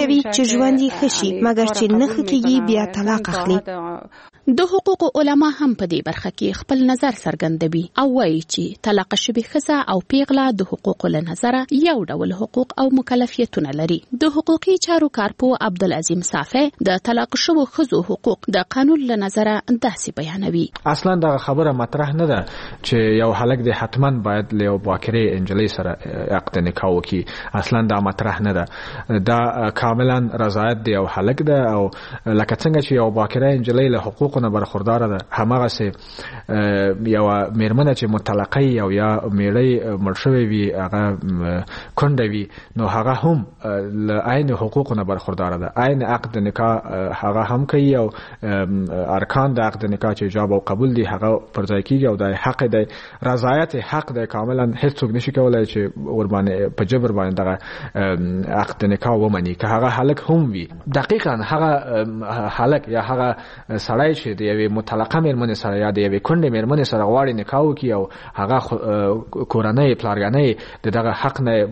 کوي چې ژوند یې ښه شي، مګر چې نه ښه کېږي بیا طلاق اخلي. د حقوقو علما هم په دې برخه کې خپل نظر څرګندوي او وایي چې طلاق شوې ښځه او پیغله د حقوقو له نظره یو ډول حقوق او مکلفیتونه لري. د حقوقي چارو کارپو عبدالعظیم صافی د طلاق شوو ښځو حقوق د قانون له نظره داسې بیانوي. اصلا دا خبره مطرح نه ده چې یو هلک د حتما باید له یو باکرې انجلۍ سره عقد نکاح وکړي. اصلا دا مطرح نه ده. دا کاملا رضایت دی یو هلک ده او لکه څنګه چې یو باکرې انجلۍ له حقوق نه برخوردار ده، همغه سه یو میرمنه چې مطلقه او یا میړی مړ شوی وي هغه کونډه وي نو هغه هم له عین حقوق نه برخوردار ده. عین عقد نکاح هغه هم کوي او ارکان د عقد نکاح چې ایجاب او قبول دي هغه پر ځای کیږي او د حق دی، رضایت حق دی، کاملا هیڅوک نشي کولای چې ور باندې په جبر باندې دغه عقد نکاح ومني که هغه هلک هم وي. دقیقاً هغه هلک یا هغه سړی چې د یوې مطلقه میرمنې سره یا د یوې کونډې میرمنې سره غواړي نکاح وکړي او هغه کورنۍ پلارګانۍ د دغه حق نه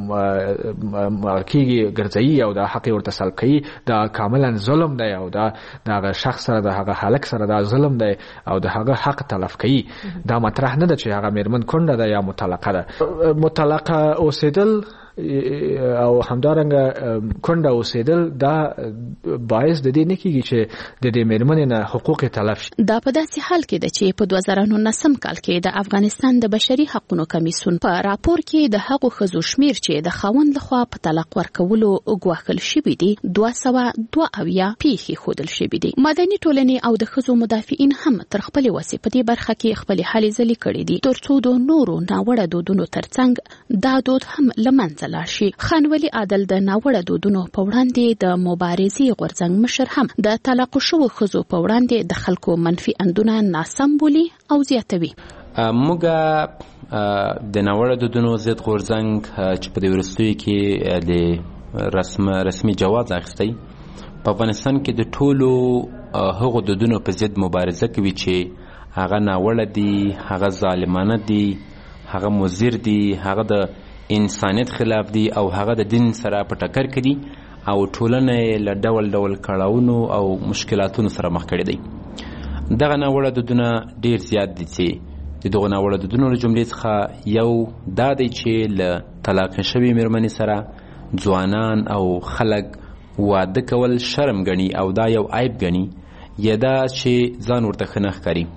کېږي ګرځوي او دا حق ورته سلب کوي، دا کاملا ظلم دی او دا دغه شخص سره د هغه هلک سره دا ظلم دی او د هغه حق تلف کوي. دا مطرح نه ده چې هغه میرمن کونډه ده یا مطلقه ده. مطلقه اوسېدل او همدارنګه کونډه اوسېدل دا باعث د دې نه کېږي چې د دې میرمنې نه حقوق تلف شي. دا په داسې حال کې ده چې په 2019 کال کې د افغانستان د بشري حقوقو کمیسیون په راپور کې د هغو ښځو شمیر چې د خاوند لخوا په طلاق ورکولو ګواښل شوي دي 272 پیښې ښودل شوي دي. مدني ټولنې او د ښځو مدافعین هم تر خپلې وسې په دې برخه کې خپلې هلې ځلې کړې دي تر څو د نورو ناوړه دودونو ترڅنګ دا دود هم له منځه لاړ شي. خان ولي عادل د ناوړه دودونو په وړاندې د مبارزې غورځنګ مشر هم د طلاق شوو ښځو په وړاندې د خلکو منفي اندونه ناسم بولي او زیاتوي. موږ د ناوړه دودونو ضد غورځنګ چې په دې وروستیو کې د رسمي جواز اخیستی په افغانستان کې د ټولو هغو دودونو په ضد مبارزه کوي چې هغه ناوړه دي، هغه ظالمانه دي، هغه مضر دي، هغه د انسانیت خلاف دي او هغه د دین سره په ټکر کې دي او ټولنه له ډول ډول کړاوونو او مشکلاتونو سره مخ کړي دي. دغه ناوړه دودونه ډیر زیات دي چې دغه ناوړه دودونو له جملې څخه یو دا دی چې له طلاق شوي میرمنې سره ځوانان او خلک واده کول شرم ګڼي او دا یو عیب ګڼي یا دا چې ځان ورته ښه نه ښکاري.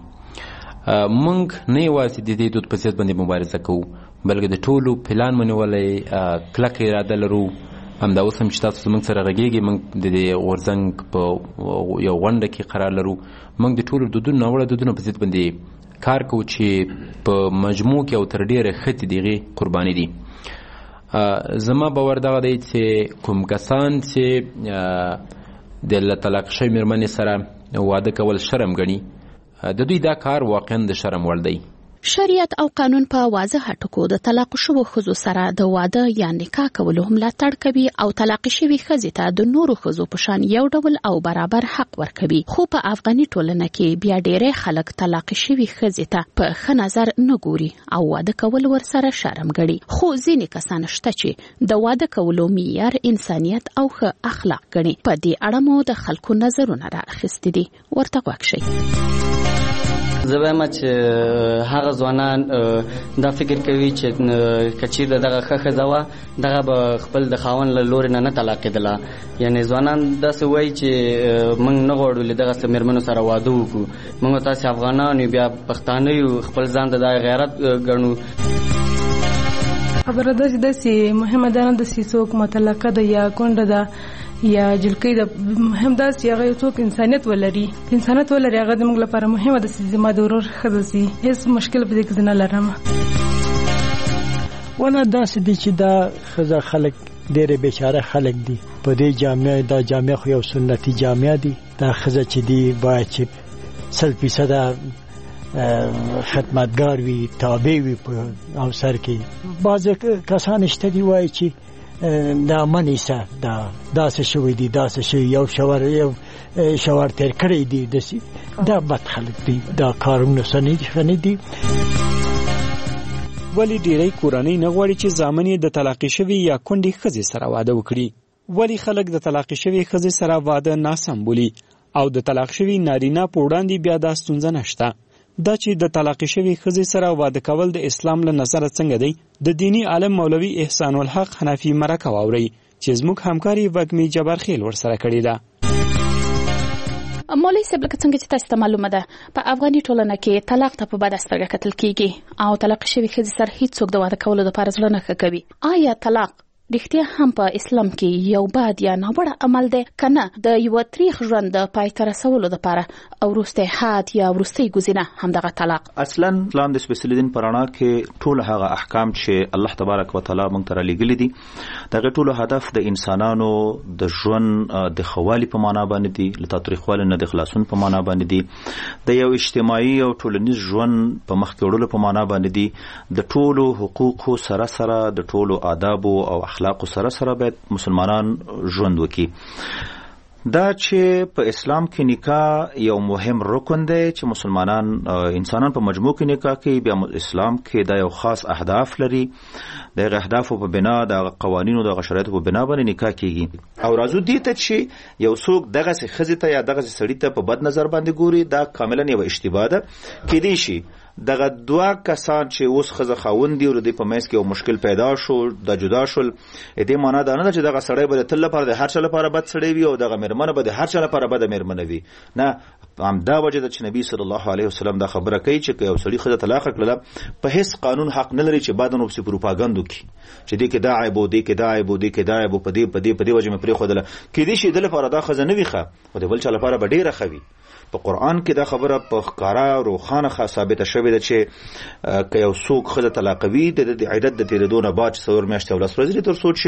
موږ نه یوازې د دې دود په ضد باندې مبارزه کوو بلکې د ټولو پلان منولی کلک اراده لرو. همدا اوس هم چې تاسو زموږ سره غږیږئ موږ د دې غورځنګ په یو غونډه کې قرار لرو. موږ د ټولو دودونو ناوړه دودونو په ضد باندې کار کوو چې په مجموع کې او تر ډېره ښه دي هغې قرباني دي. زما باور دغه دی چې کوم کسان چې د طلاق شوې میرمنې سره واده کول شرم ګڼي د دوی دا کار واقعا د شرم وړ دی. شریعت او قانون په واضح ټکو د طلاق شوو ښځو سره د واده یا نکاح کولو ملاتړ کوي او طلاق شوې ښځې ته د نورو ښځو په شان یو ډول او برابر حق ورکوي. خو په افغاني ټولنه کې بیا ډېری خلک طلاق شوې ښځې ته په ښه نظر نه ګوري او واده کول ورسره شرم ګڼي. خو ځینې کسان شته چې د واده کولو معیار انسانیت او ښه اخلاق ګڼي. په دې اړه مو د خلکو نظرونه رااخیستي دي، ورته غوږ شئ. زه وایم چې هغه ځوانان دا فکر کوي چې کچیر دغه ښه ښځه وه دغه به خپل د خاوند له لورې نه طلاقېدله. یعنې ځوانان داسې وایي چې موږ نه غواړو له دغسې مېرمنو سره واده وکړو. موږ تاسې افغانان یو، بیا پښتانه یو، خپل ځان ته دا غیرت ګڼو. خبره داسې مهمه ده نه داسې څوک مطلقه ده یا کونډه ده یا جلکۍ ده، مهم دا چې هغه څوک انسانیت ولري هغه د موږ لپاره مهمه ده چې زما د ورور ښځه سي. هېڅ مشکل په دې کې زه نه لرم. ونه داسې دي چې دا ښځه خلک ډېرې بیچاره خلک دي په دې جامعه. دا جامعه خو یو سنتي جامعه دي. دا ښځه چې دي باید چې 100% خدمتګار وي، تابع وي په اوسر کې. بعضې کسان شته دي وایي چې دا منیسه داسې شوی دي، داسې شوی یو شوار تیر کړی دي. دا بد خلک دي، دا کارونه سنې دي. ولی ډیری کورنۍ نه غواړي چې زامن یې د طلاق شوي یا کونډې ښځې سره واده وکړي. ولی خلک د طلاق شوی ښځې سره واده ناسم بولي او د طلاق شوی نارینه په وړاندې بیا دا ستونزه نشته. دا چې د طلاق شوی ښځې سره واده کول د اسلام له نظره څنګه دی، د دینی عالم مولوي احسان الحق حنفي مرکه واوري چې زموږ همکاري وګمي جبرخیل ورسره کړې ده. مولوي صاحب لکه څنګه چې تاسو ته معلومه ده په افغاني ټولنه کې طلاق ته په بده سترګه کتل کیږي او طلاق شوی ښځې سره هیڅوک د واده کولو لپاره زړه نه ښه کوي. آیا طلاق رښتیا هم په اسلام کې یو بد یا ناوړه عمل دی کنه د یو تاریخ ژوند د پای ته رسولو لپاره او وروستی حد یا وروستی ګزینه همدغه طلاق؟ اصلا اسلام د سپیشلی دین پرانا کې ټول هغه احکام چې الله تبارک وتعالى موږ ته لګلي دي دغه ټول هدف د انسانانو د ژوند د خوالي په معنا باندې دي، له تاریخوالي نه د خلاصون په معنا باندې دي، د یو اجتماعي او ټولنیز ژوند په مخ کې وړلو په معنا باندې دي، د ټولو حقوقو سره سره د ټولو آداب او اخلاق سره باید مسلمانان ژوند وکړي. دا چې په اسلام کې نکاح یو مهم رکن دی چې مسلمانان انسانان په مجموع کې نکاح کوي، بیا اسلام کې دا یو خاص اهداف لري، د اهدافو په بنا د قوانینو د شرایطو په بنا باندې نکاح کیږي. او راځو دې ته چې یو څوک دغه ښځې ته یا دغه سړي ته په بد نظر باندې ګوري، دا کاملا یو اشتباه ده. کېدای شي دغه دوه کسان چې اوس ښځه خاوند دي او د په منځ کې یو مشکل پیدا شو، د جدا شول، دې معنا دا نه ده چې دغه سړی به د تل لپاره د هر چا لپاره بد سړی وي او دغه مېرمنه به د هر چا لپاره بده مېرمنه وي. نه، همدا وجه ده چې نبی صلی الله علیه وسلم دا خبره کوي چې یو سړي ښځه طلاق کړله په هیڅ قانون حق نه لري چې بعد نو په پروپاګاندا وکړي چې دې کې دا عیب او دې کې دا عیب او دې کې دا عیب په دې وجه مې پرېښودله. کېدای شي د لپاره دا ښځه نه وي ښه او د بل چا لپاره به ډېره ښه وي. په قرآن کې دا خبره په ښکاره روښانه ثابته شوې ده چې که یو څوک ښځه طلاقوي د عدت د تېرېدو نه بعد 4 میاشتې او 10 ورځې تر څو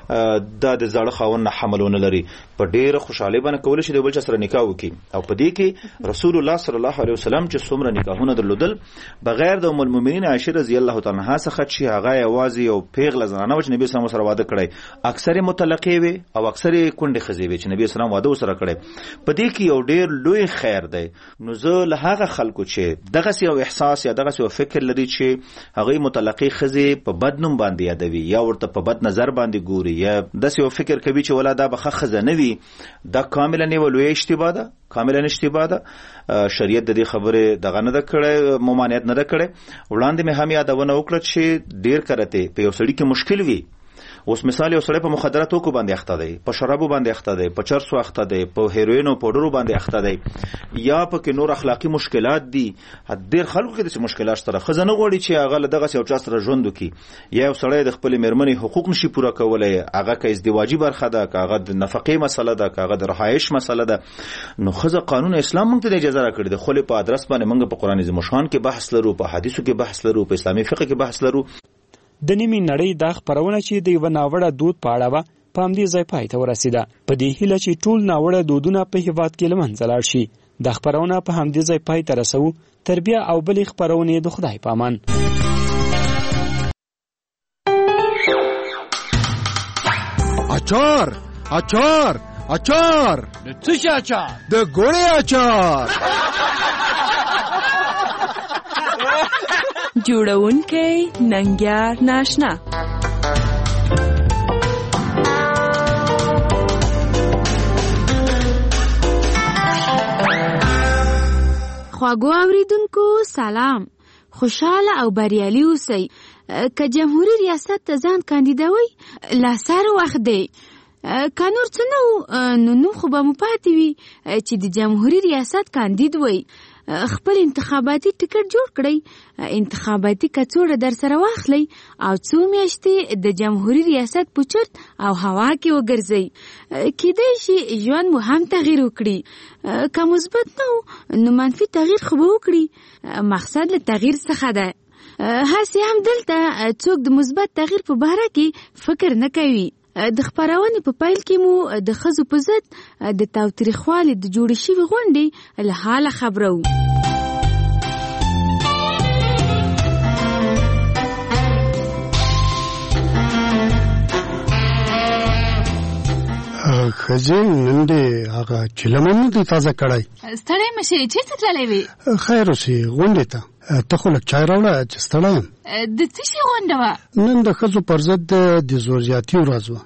چې دا د زاړه خاوند نه حمل ونه لري په ډېره خوشحالۍ باندې کولی شي د بل چا سره نکاح وکړي. او په دې کې رسول الله صلی الله علیه وسلم چې څومره نکاحونه درلودل بغیر د ام المؤمنین عائشه رضی الله تعالی عنها څخه چې هغه یوازې یو پیغله زنانه و چې نبی صلی الله علیه وسلم سره واده کړی، اکثر مطلقې وي او اکثر کونډې ښځې وي چې نبی صلی الله علیه وسلم واده ورسره کړی. په دې کې یو ډېر لوی خیر دی. نو زه له هغه خلکو چې دغسې یو احساس یا دغسې یو فکر لري چې هغوی مطلقې ښځې په بد نوم باندې یادوي یا ورته په بد نظر باندې ګوري یا داسې یو فکر کوي چې ولا دا به ښه ښځه نه وي، دا کاملا یوه لویه اشتباه ده، کاملا اشتباه ده. شریعت د دې خبرې دغه نه ده کړی، ممانعت نه ده کړی. وړاندې مې هم یادونه وکړه چې ډېر کرته په یو سړي کې مشکل وي. اوس مثال یو سړی په مخدره توکو باندې اخته دی، په شرابو باندې اخته دی، په چرسو اخته دی، په هیروین او پوډرو باندې اخته دی، یا پکې نور اخلاقی مشکلات دي. ډېر خلکو کې داسې مشکلات شته. ښځه نه غواړي چې هغه له دغسې یو چا سره ژوند وکړي، یا یو سړی د خپلې مېرمنې حقوق نشي پوره کولی، هغه که ازدواجي برخه ده، که هغه د نفقې مسله ده، که هغه د رهایش مسله ده. نو ښځه قانون اسلام موږ ته اجازه راکړې ده. خولې په ادرس باندې موږ په قرآن عظیم الشان کې بحث لرو، په حدیثو کې بحث لرو، په اسلامي فقه کې بحث لرو. د نیمې نړۍ دا خپرونه چې د یوه ناوړه دود په اړه وه په همدې ځای پای ته ورسېده. په دې هیله چې ټول ناوړه دودونه په هېواد کې له منځه لاړ شي. دا خپرونه په همدې ځای پای ته رسوو. تر بیا او بلې خپرونې د خدای په امان. اچار اچار اچار د څه شي اچار؟ د ګوړې اچار. جوړونکی ننګیار ناشنا. خواږو اوریدونکو سلام، خوشاله او بریالي اوسئ. که جمهوریت ریاست ته ځان کاندیدوئ لا سر وخت دی. که نور څه نه و نو نوم خو به مو پاتې وي چې د جمهوریت ریاست کاندید وئ. خپل انتخاباتي ټکټ جوړ کړئ، انتخاباتي کڅوړه در سره واخلئ او 2 میاشتې د جمهوریت ریاست په چرت او هوا کې وګرځئ. کېدای شي ژوند مو هم تغییر وکړي. که مثبت نه و نو منفي تغییر خو به وکړي. مقصد له تغییر څخه ده. هسې هم دلته څوک د مثبت تغییر په باره کې فکر نه کوي. د خپرونې په پیل کې مو د ښځو په ضد د تاوتریخوالي د جوړې شوې غونډې له حاله خبرو. ښځې نن دې هغه چلمه نه دی تازه کړی. ستړی مه شې، چېرته تللی وې؟ خیر اوسې غونډې ته. ته خو لږ چای راوړه چې ستړی یم. د څه شي غونډه وه؟ نن د ښځو پر ضد د زور زیاتي ورځ وه.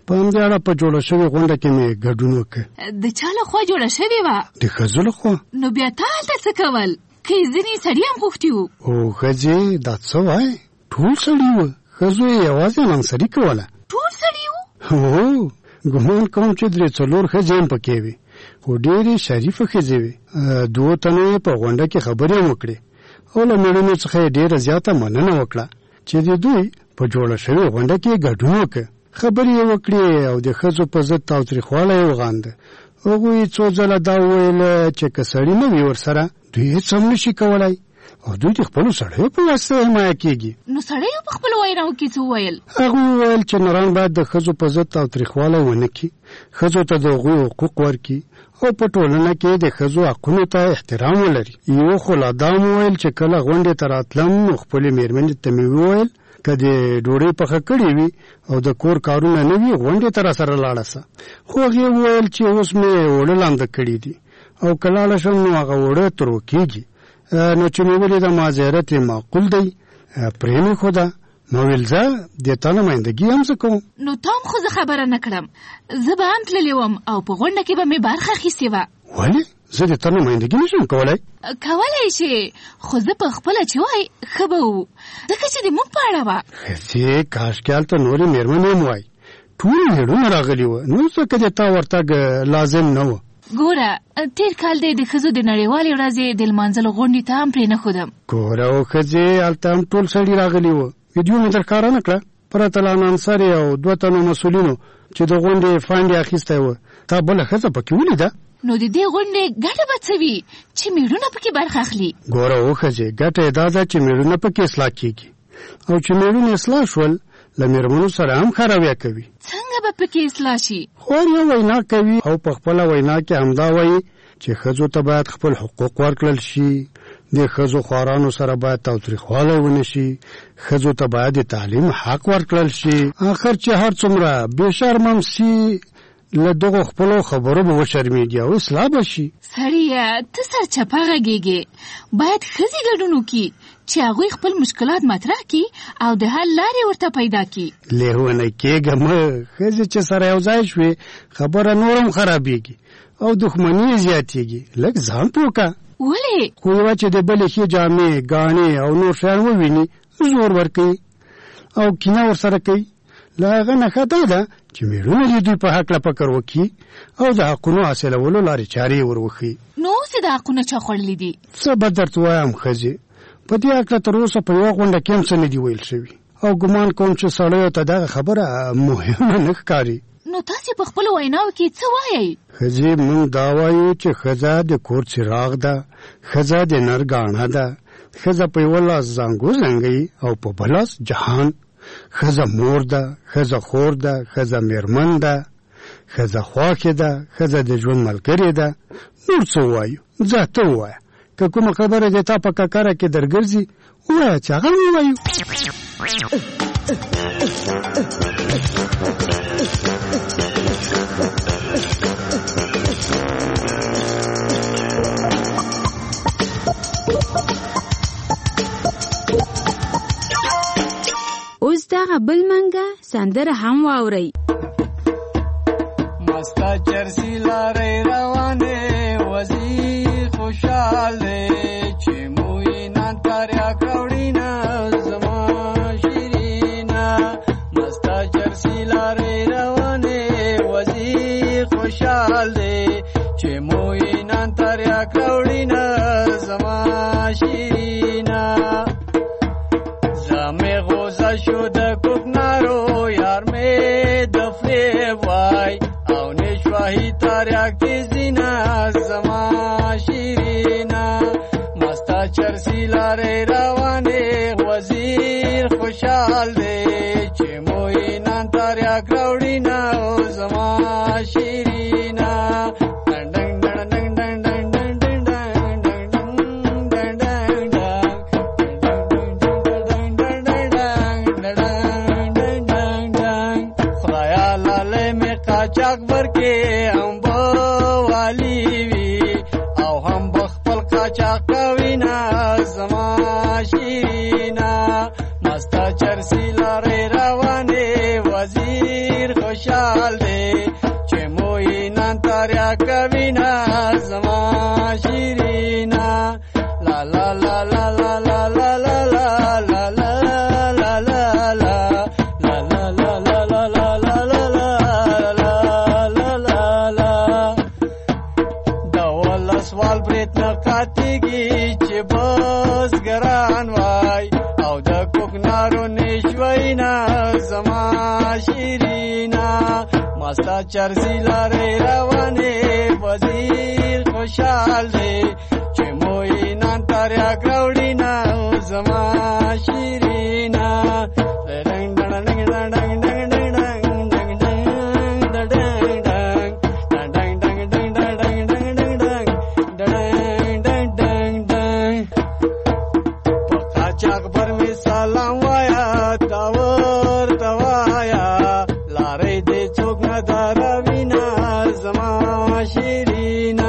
په همدې اړه په جوړه شوې غونډه کې مې ګډون وکړ. د چا لخوا جوړه شوې وه؟ د ښځو لخوا. نو بیا تا هلته څه کول؟ که ځینې سړي هم غوښتي وو. او ښځې دا څه وایې؟ ټول سړي وو. ښځو یې یوازې نامسري کوله. ټول سړي وو؟ هو ګمان کوم چې 3-4 ښځې هم پکې وي، خو ډېرې شریفه ښځې وي. 2 تنو یې په غونډه کې خبرې وکړې او له مېړونو څخه یې ډېره زیاته مننه وکړه چې د دوی په جوړه شوې غونډه کې ګډون وکړ. خبرې یې وکړې او د ښځو په ضد تاوتریخوالی یې وغانده. هغوی څو ځله دا وویل چې که سړي نه وي ورسره دوی هېڅ هم نشي کولی او دوی د خپلو سړیو په واسطه حمایه کېږي. نو سړیو په خپلو ویناو کې څه وویل؟ هغوی وویل چې نران باید د ښځو په ضد تاوتریخوالی ونه کړي، ښځو ته د هغوی حقوق ورکړي او په ټولنه کې د ښځو حقونو ته احترام ولري. یو خو لا دا وویل چې کله غونډې ته راتلم نو خپلې مېرمنې ته مې وویل که د ډوډۍ پخه کړې وي او د کور کارونه نه وي غونډې ته راسره لاړه سه. خو هغې وویل چې اوس مې اوړه لانده کړي دي او که لاړه شم نو هغه اوړه ترو کېږي. نو چې مې ولیده ما زیارت یې معقول دی پرې مې ښوده. ما ویل زه د تا نمایندګي هم زه کوم. نو تا هم خو زه خبره نه کړم، زه به هم تللی وم او په غونډه کې به مې برخه اخیستې وه. ولې؟ زه د تا نمایندګي نشم کولی؟ کولی شې، خو زه په خپله چې وای ښه به وو، ځکه چې د موږ په اړه وه. ښځې کاشکې هلته نورې مېرمنې هم وای، ټول مېړونه راغلي وه، نو ځکه د تا ورتګ لازم نه وه. ګوره تېر کال دی د ښځو د نړیوالې ورځې د لمانځلو غونډې ته هم پرې نه ښودم. ګوره او ښځې هلته هم ټول سړي راغلي وه. ویډیو مې درښکاره نه کړه، پرته له انانسرې او 2 تنو مسؤلینو چې د غونډې فنډ یې اخیستی وه. تا بله ښځه پکې ولیده؟ نو د دې غونډې ګټه به څه وي چې مېړونه پکې برخه اخلي؟ ګوره او ښځې ګټه یې دا ده چې مېړونه پکې اصلاح کېږي او چې مېړونه اصلاح شول له مېرمنو سره هم ښه رویه کوي. څنګه به پکې اصلاح شي؟ خور یې وینا کوي او په خپله وینا کې همدا وایي چې ښځو ته باید خپل حقوق ورکړل شي، د ښځو خوارانو سره باید تاوتریخوالی ونه شي، ښځو ته باید د تعلیم حق ورکړل شي. آخر چې هر څومره بې شرمه هم سي له دغو خپلو خبرو به وشرمېږي او اصلاح به شي. سړیه ته سرچپه غږېږې، باید ښځې ګډون وکړي چې هغوی خپل مشکلات مطرح کړي او د حل لارې ورته پیدا کړي. لیونی کېږه مه، ښځې چې سره یو ځای شوې خبره نور هم خرابېږي او دښمني یې زیاتېږي. لږ ځان پوه کړه. ولې؟ خو یوه چې د بلې ښې جامې ګاڼې او نور شیان وویني زور ورکوي او کینه ورسره کوي. له هغه نښه دا ده چې مېړونه دې دوی په هکله فکر وکړي او د حقونو حاصلولو لارې چارې یې ور وښيي. نو اوس یې د حقونه چا خوړلي دي؟ څه به درته وایم ښځې، په دې هکله تر اوسه په یوه غونډه کې هم څه نه دي ویل شوي او ګمان کوم چې سړیو ته دغه خبره مهمه نه ښکاري. نو تاسې په خپلو ویناو کې څه وایئ؟ ښځې موږ دا وایو چې ښځه د کور څراغ ده، ښځه د نر ګاڼه ده، ښځه په یوه لاس زانګو زنګوي او په بل لاس جهان. ښځه مور ده، ښځه خور ده، ښځه مېرمن ده، ښځه خواښې ده، ښځه د ژوند ملګرې ده. نور څه وایو؟ ځه ته ووایه، که کومه خبره د تا په ککره کې درګرځي ووایه چې هغه ووایو. اوس دغه بل منګه سندره هم واورئ. مستا چرسی لارې روانې وزي خوشحال دی چې موی نان تاریا کړوړینا زما شیرینا. مستا چرسی لارې روانې وزي خوشحال دی چې موی نان تاریا کړوړینا زما شیرینا. زمه غوزه شو د کوکنارو یار مې د فریب وای او نشواهی تاریاک تیزینا زما شیرینا. مستا چرسی لارې روانې وزیر خوشحال دی چې موی نان تاریاک راوړینا زما شیرینا. چاک ورکې هم به والی وي او هم به خپل قاچاق کوي نه زما شیرینا. مستا چرسی لارې روانې وزیر خوشحال la la la la la la la la la la la la la سوال برید نقاتیگی چه بازگران وای او دا کوکنارو نشوینا زما شیرینا ماستا چرزی لاری روانه وزیر خوشحال دی چه موی نان تاریاک روڑینا زما شیرینا دنگ دنگ دنگ دنگ دنگ سلام وایا تاور توایا لارې دې څوک نه دروینا زما شیرینا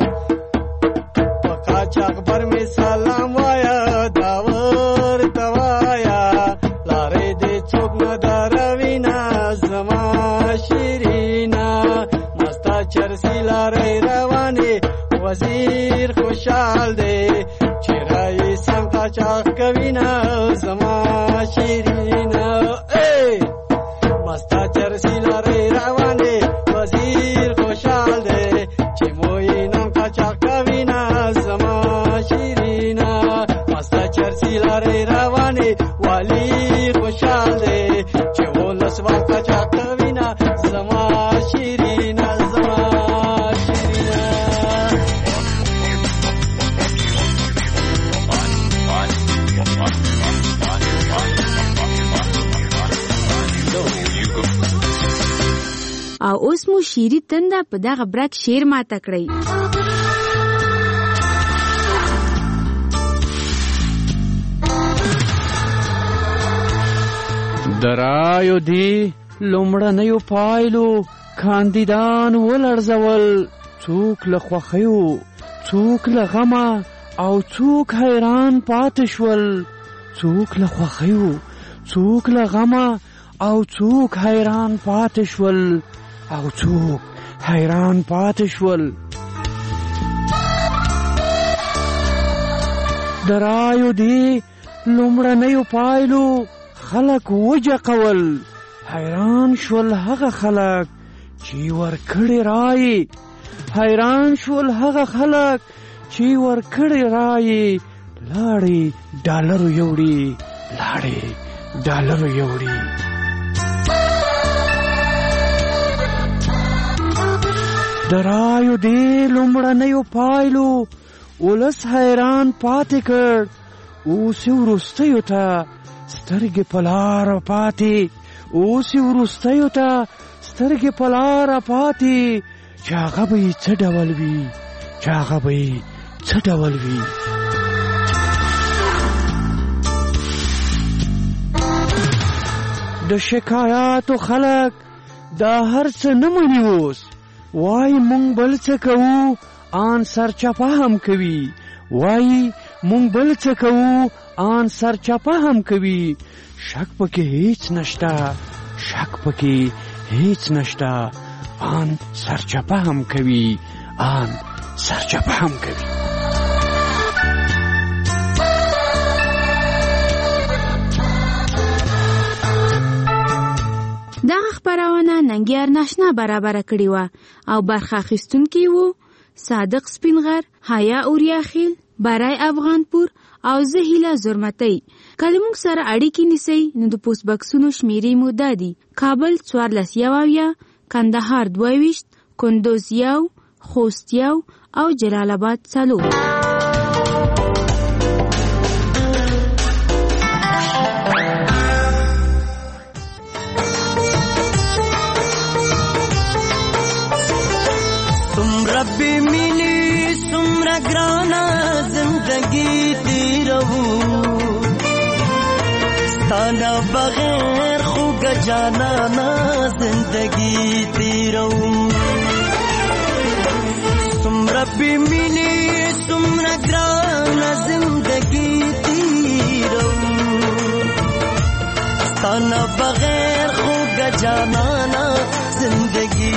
پکا چاک پر می سلام وایا تاور توایا لارې دې څوک نه دروینا زما شیرینا مستا چرسی لارې روانه وزیر خوشحال دی چرای سمتا چاک کوینا زما شیرینا مستا چرسی لاری روانه وزیر خوشحال ده چه موی نام کا چاک کوینا زما شیرینا مستا چرسی لاری روانه والی خوشحال ده چه ولس واقع چاک کوینا زما شیرینا زما شیرینا او اوس مو شیری تنده په دغه برک شیر ماته کړی. درایو دی لومړنیو پایلو کاندیدان ولړزول، څوک له خوښیو څوک له غمه او څوک حیران پاتې شول، څوک له خوښیو څوک له غمه او څوک حیران پاتې شول او څوک حیران پاتې شول. درایو دی لومړنیو پایلو خلک وجقول، حیران شول هغه خلک چې ورکړې رایې، حیران شول هغه خلک چې ورکړې رایې، لاړې ډالرو یوړي، لاړې ډالرو یوړي. درایو دی لومړنیو پایلو ولس حیران پاتې کړ، اوس وروستیو ته سترګې په لاره پاتې، اوس وروستیو ته سترګې په لاره پاتې، چې هغه به یې څه ډول وي، چې هغه به یې څه ډول وي. د شکایاتو خلک دا هر څه نه مني، اوس وای مونږ بل څه کوو، آن سرچپه هم کوي، وای مونږ بل څه کوو، آن سرچپه هم کوي. شک پکې هیڅ نشته، شک پکې هیڅ نشته، آن سرچپه هم کوي، آن سرچپه هم کوي. دغه خپرونه ننګیار ناشنا برابر کړی و او برخه اخیستونکي وو صادق سپینغر، حیا اوریاخیل، برای افغانپور او زه هیله زرمتی. کله موږ سره اړیکې نیسئ نو د پوسټ بکسونو شمیرې مو دا دي: کابل 14 کندهار 22 کندوز 1 خوست 1 او جلال آباد 4. ربی مینی سمرا گرانا زندگی تیرو ستانا بغیر خوگ جانانا زندگی تیرو سم ربی مینی سمرا گرانا زندگی تیرو ستانا بغیر خوگ جانانا زندگی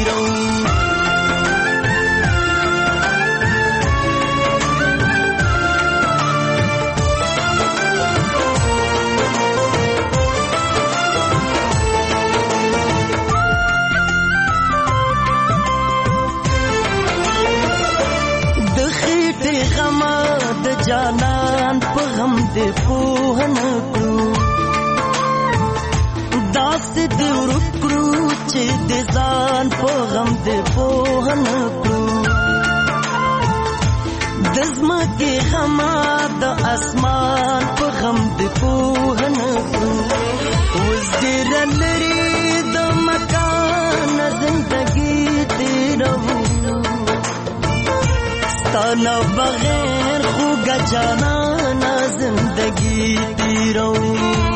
تیرو دې پوه نه کړو داسې دې ورک کړو چې د ځان په غم دې پوه نه کړو د ځمکې غما د اسمان په غم دې پوه نه کړو اوس ډېره لرې د مکان زندګي تېروو ستا نه بغیر خوږه جانانه زندګي تېروو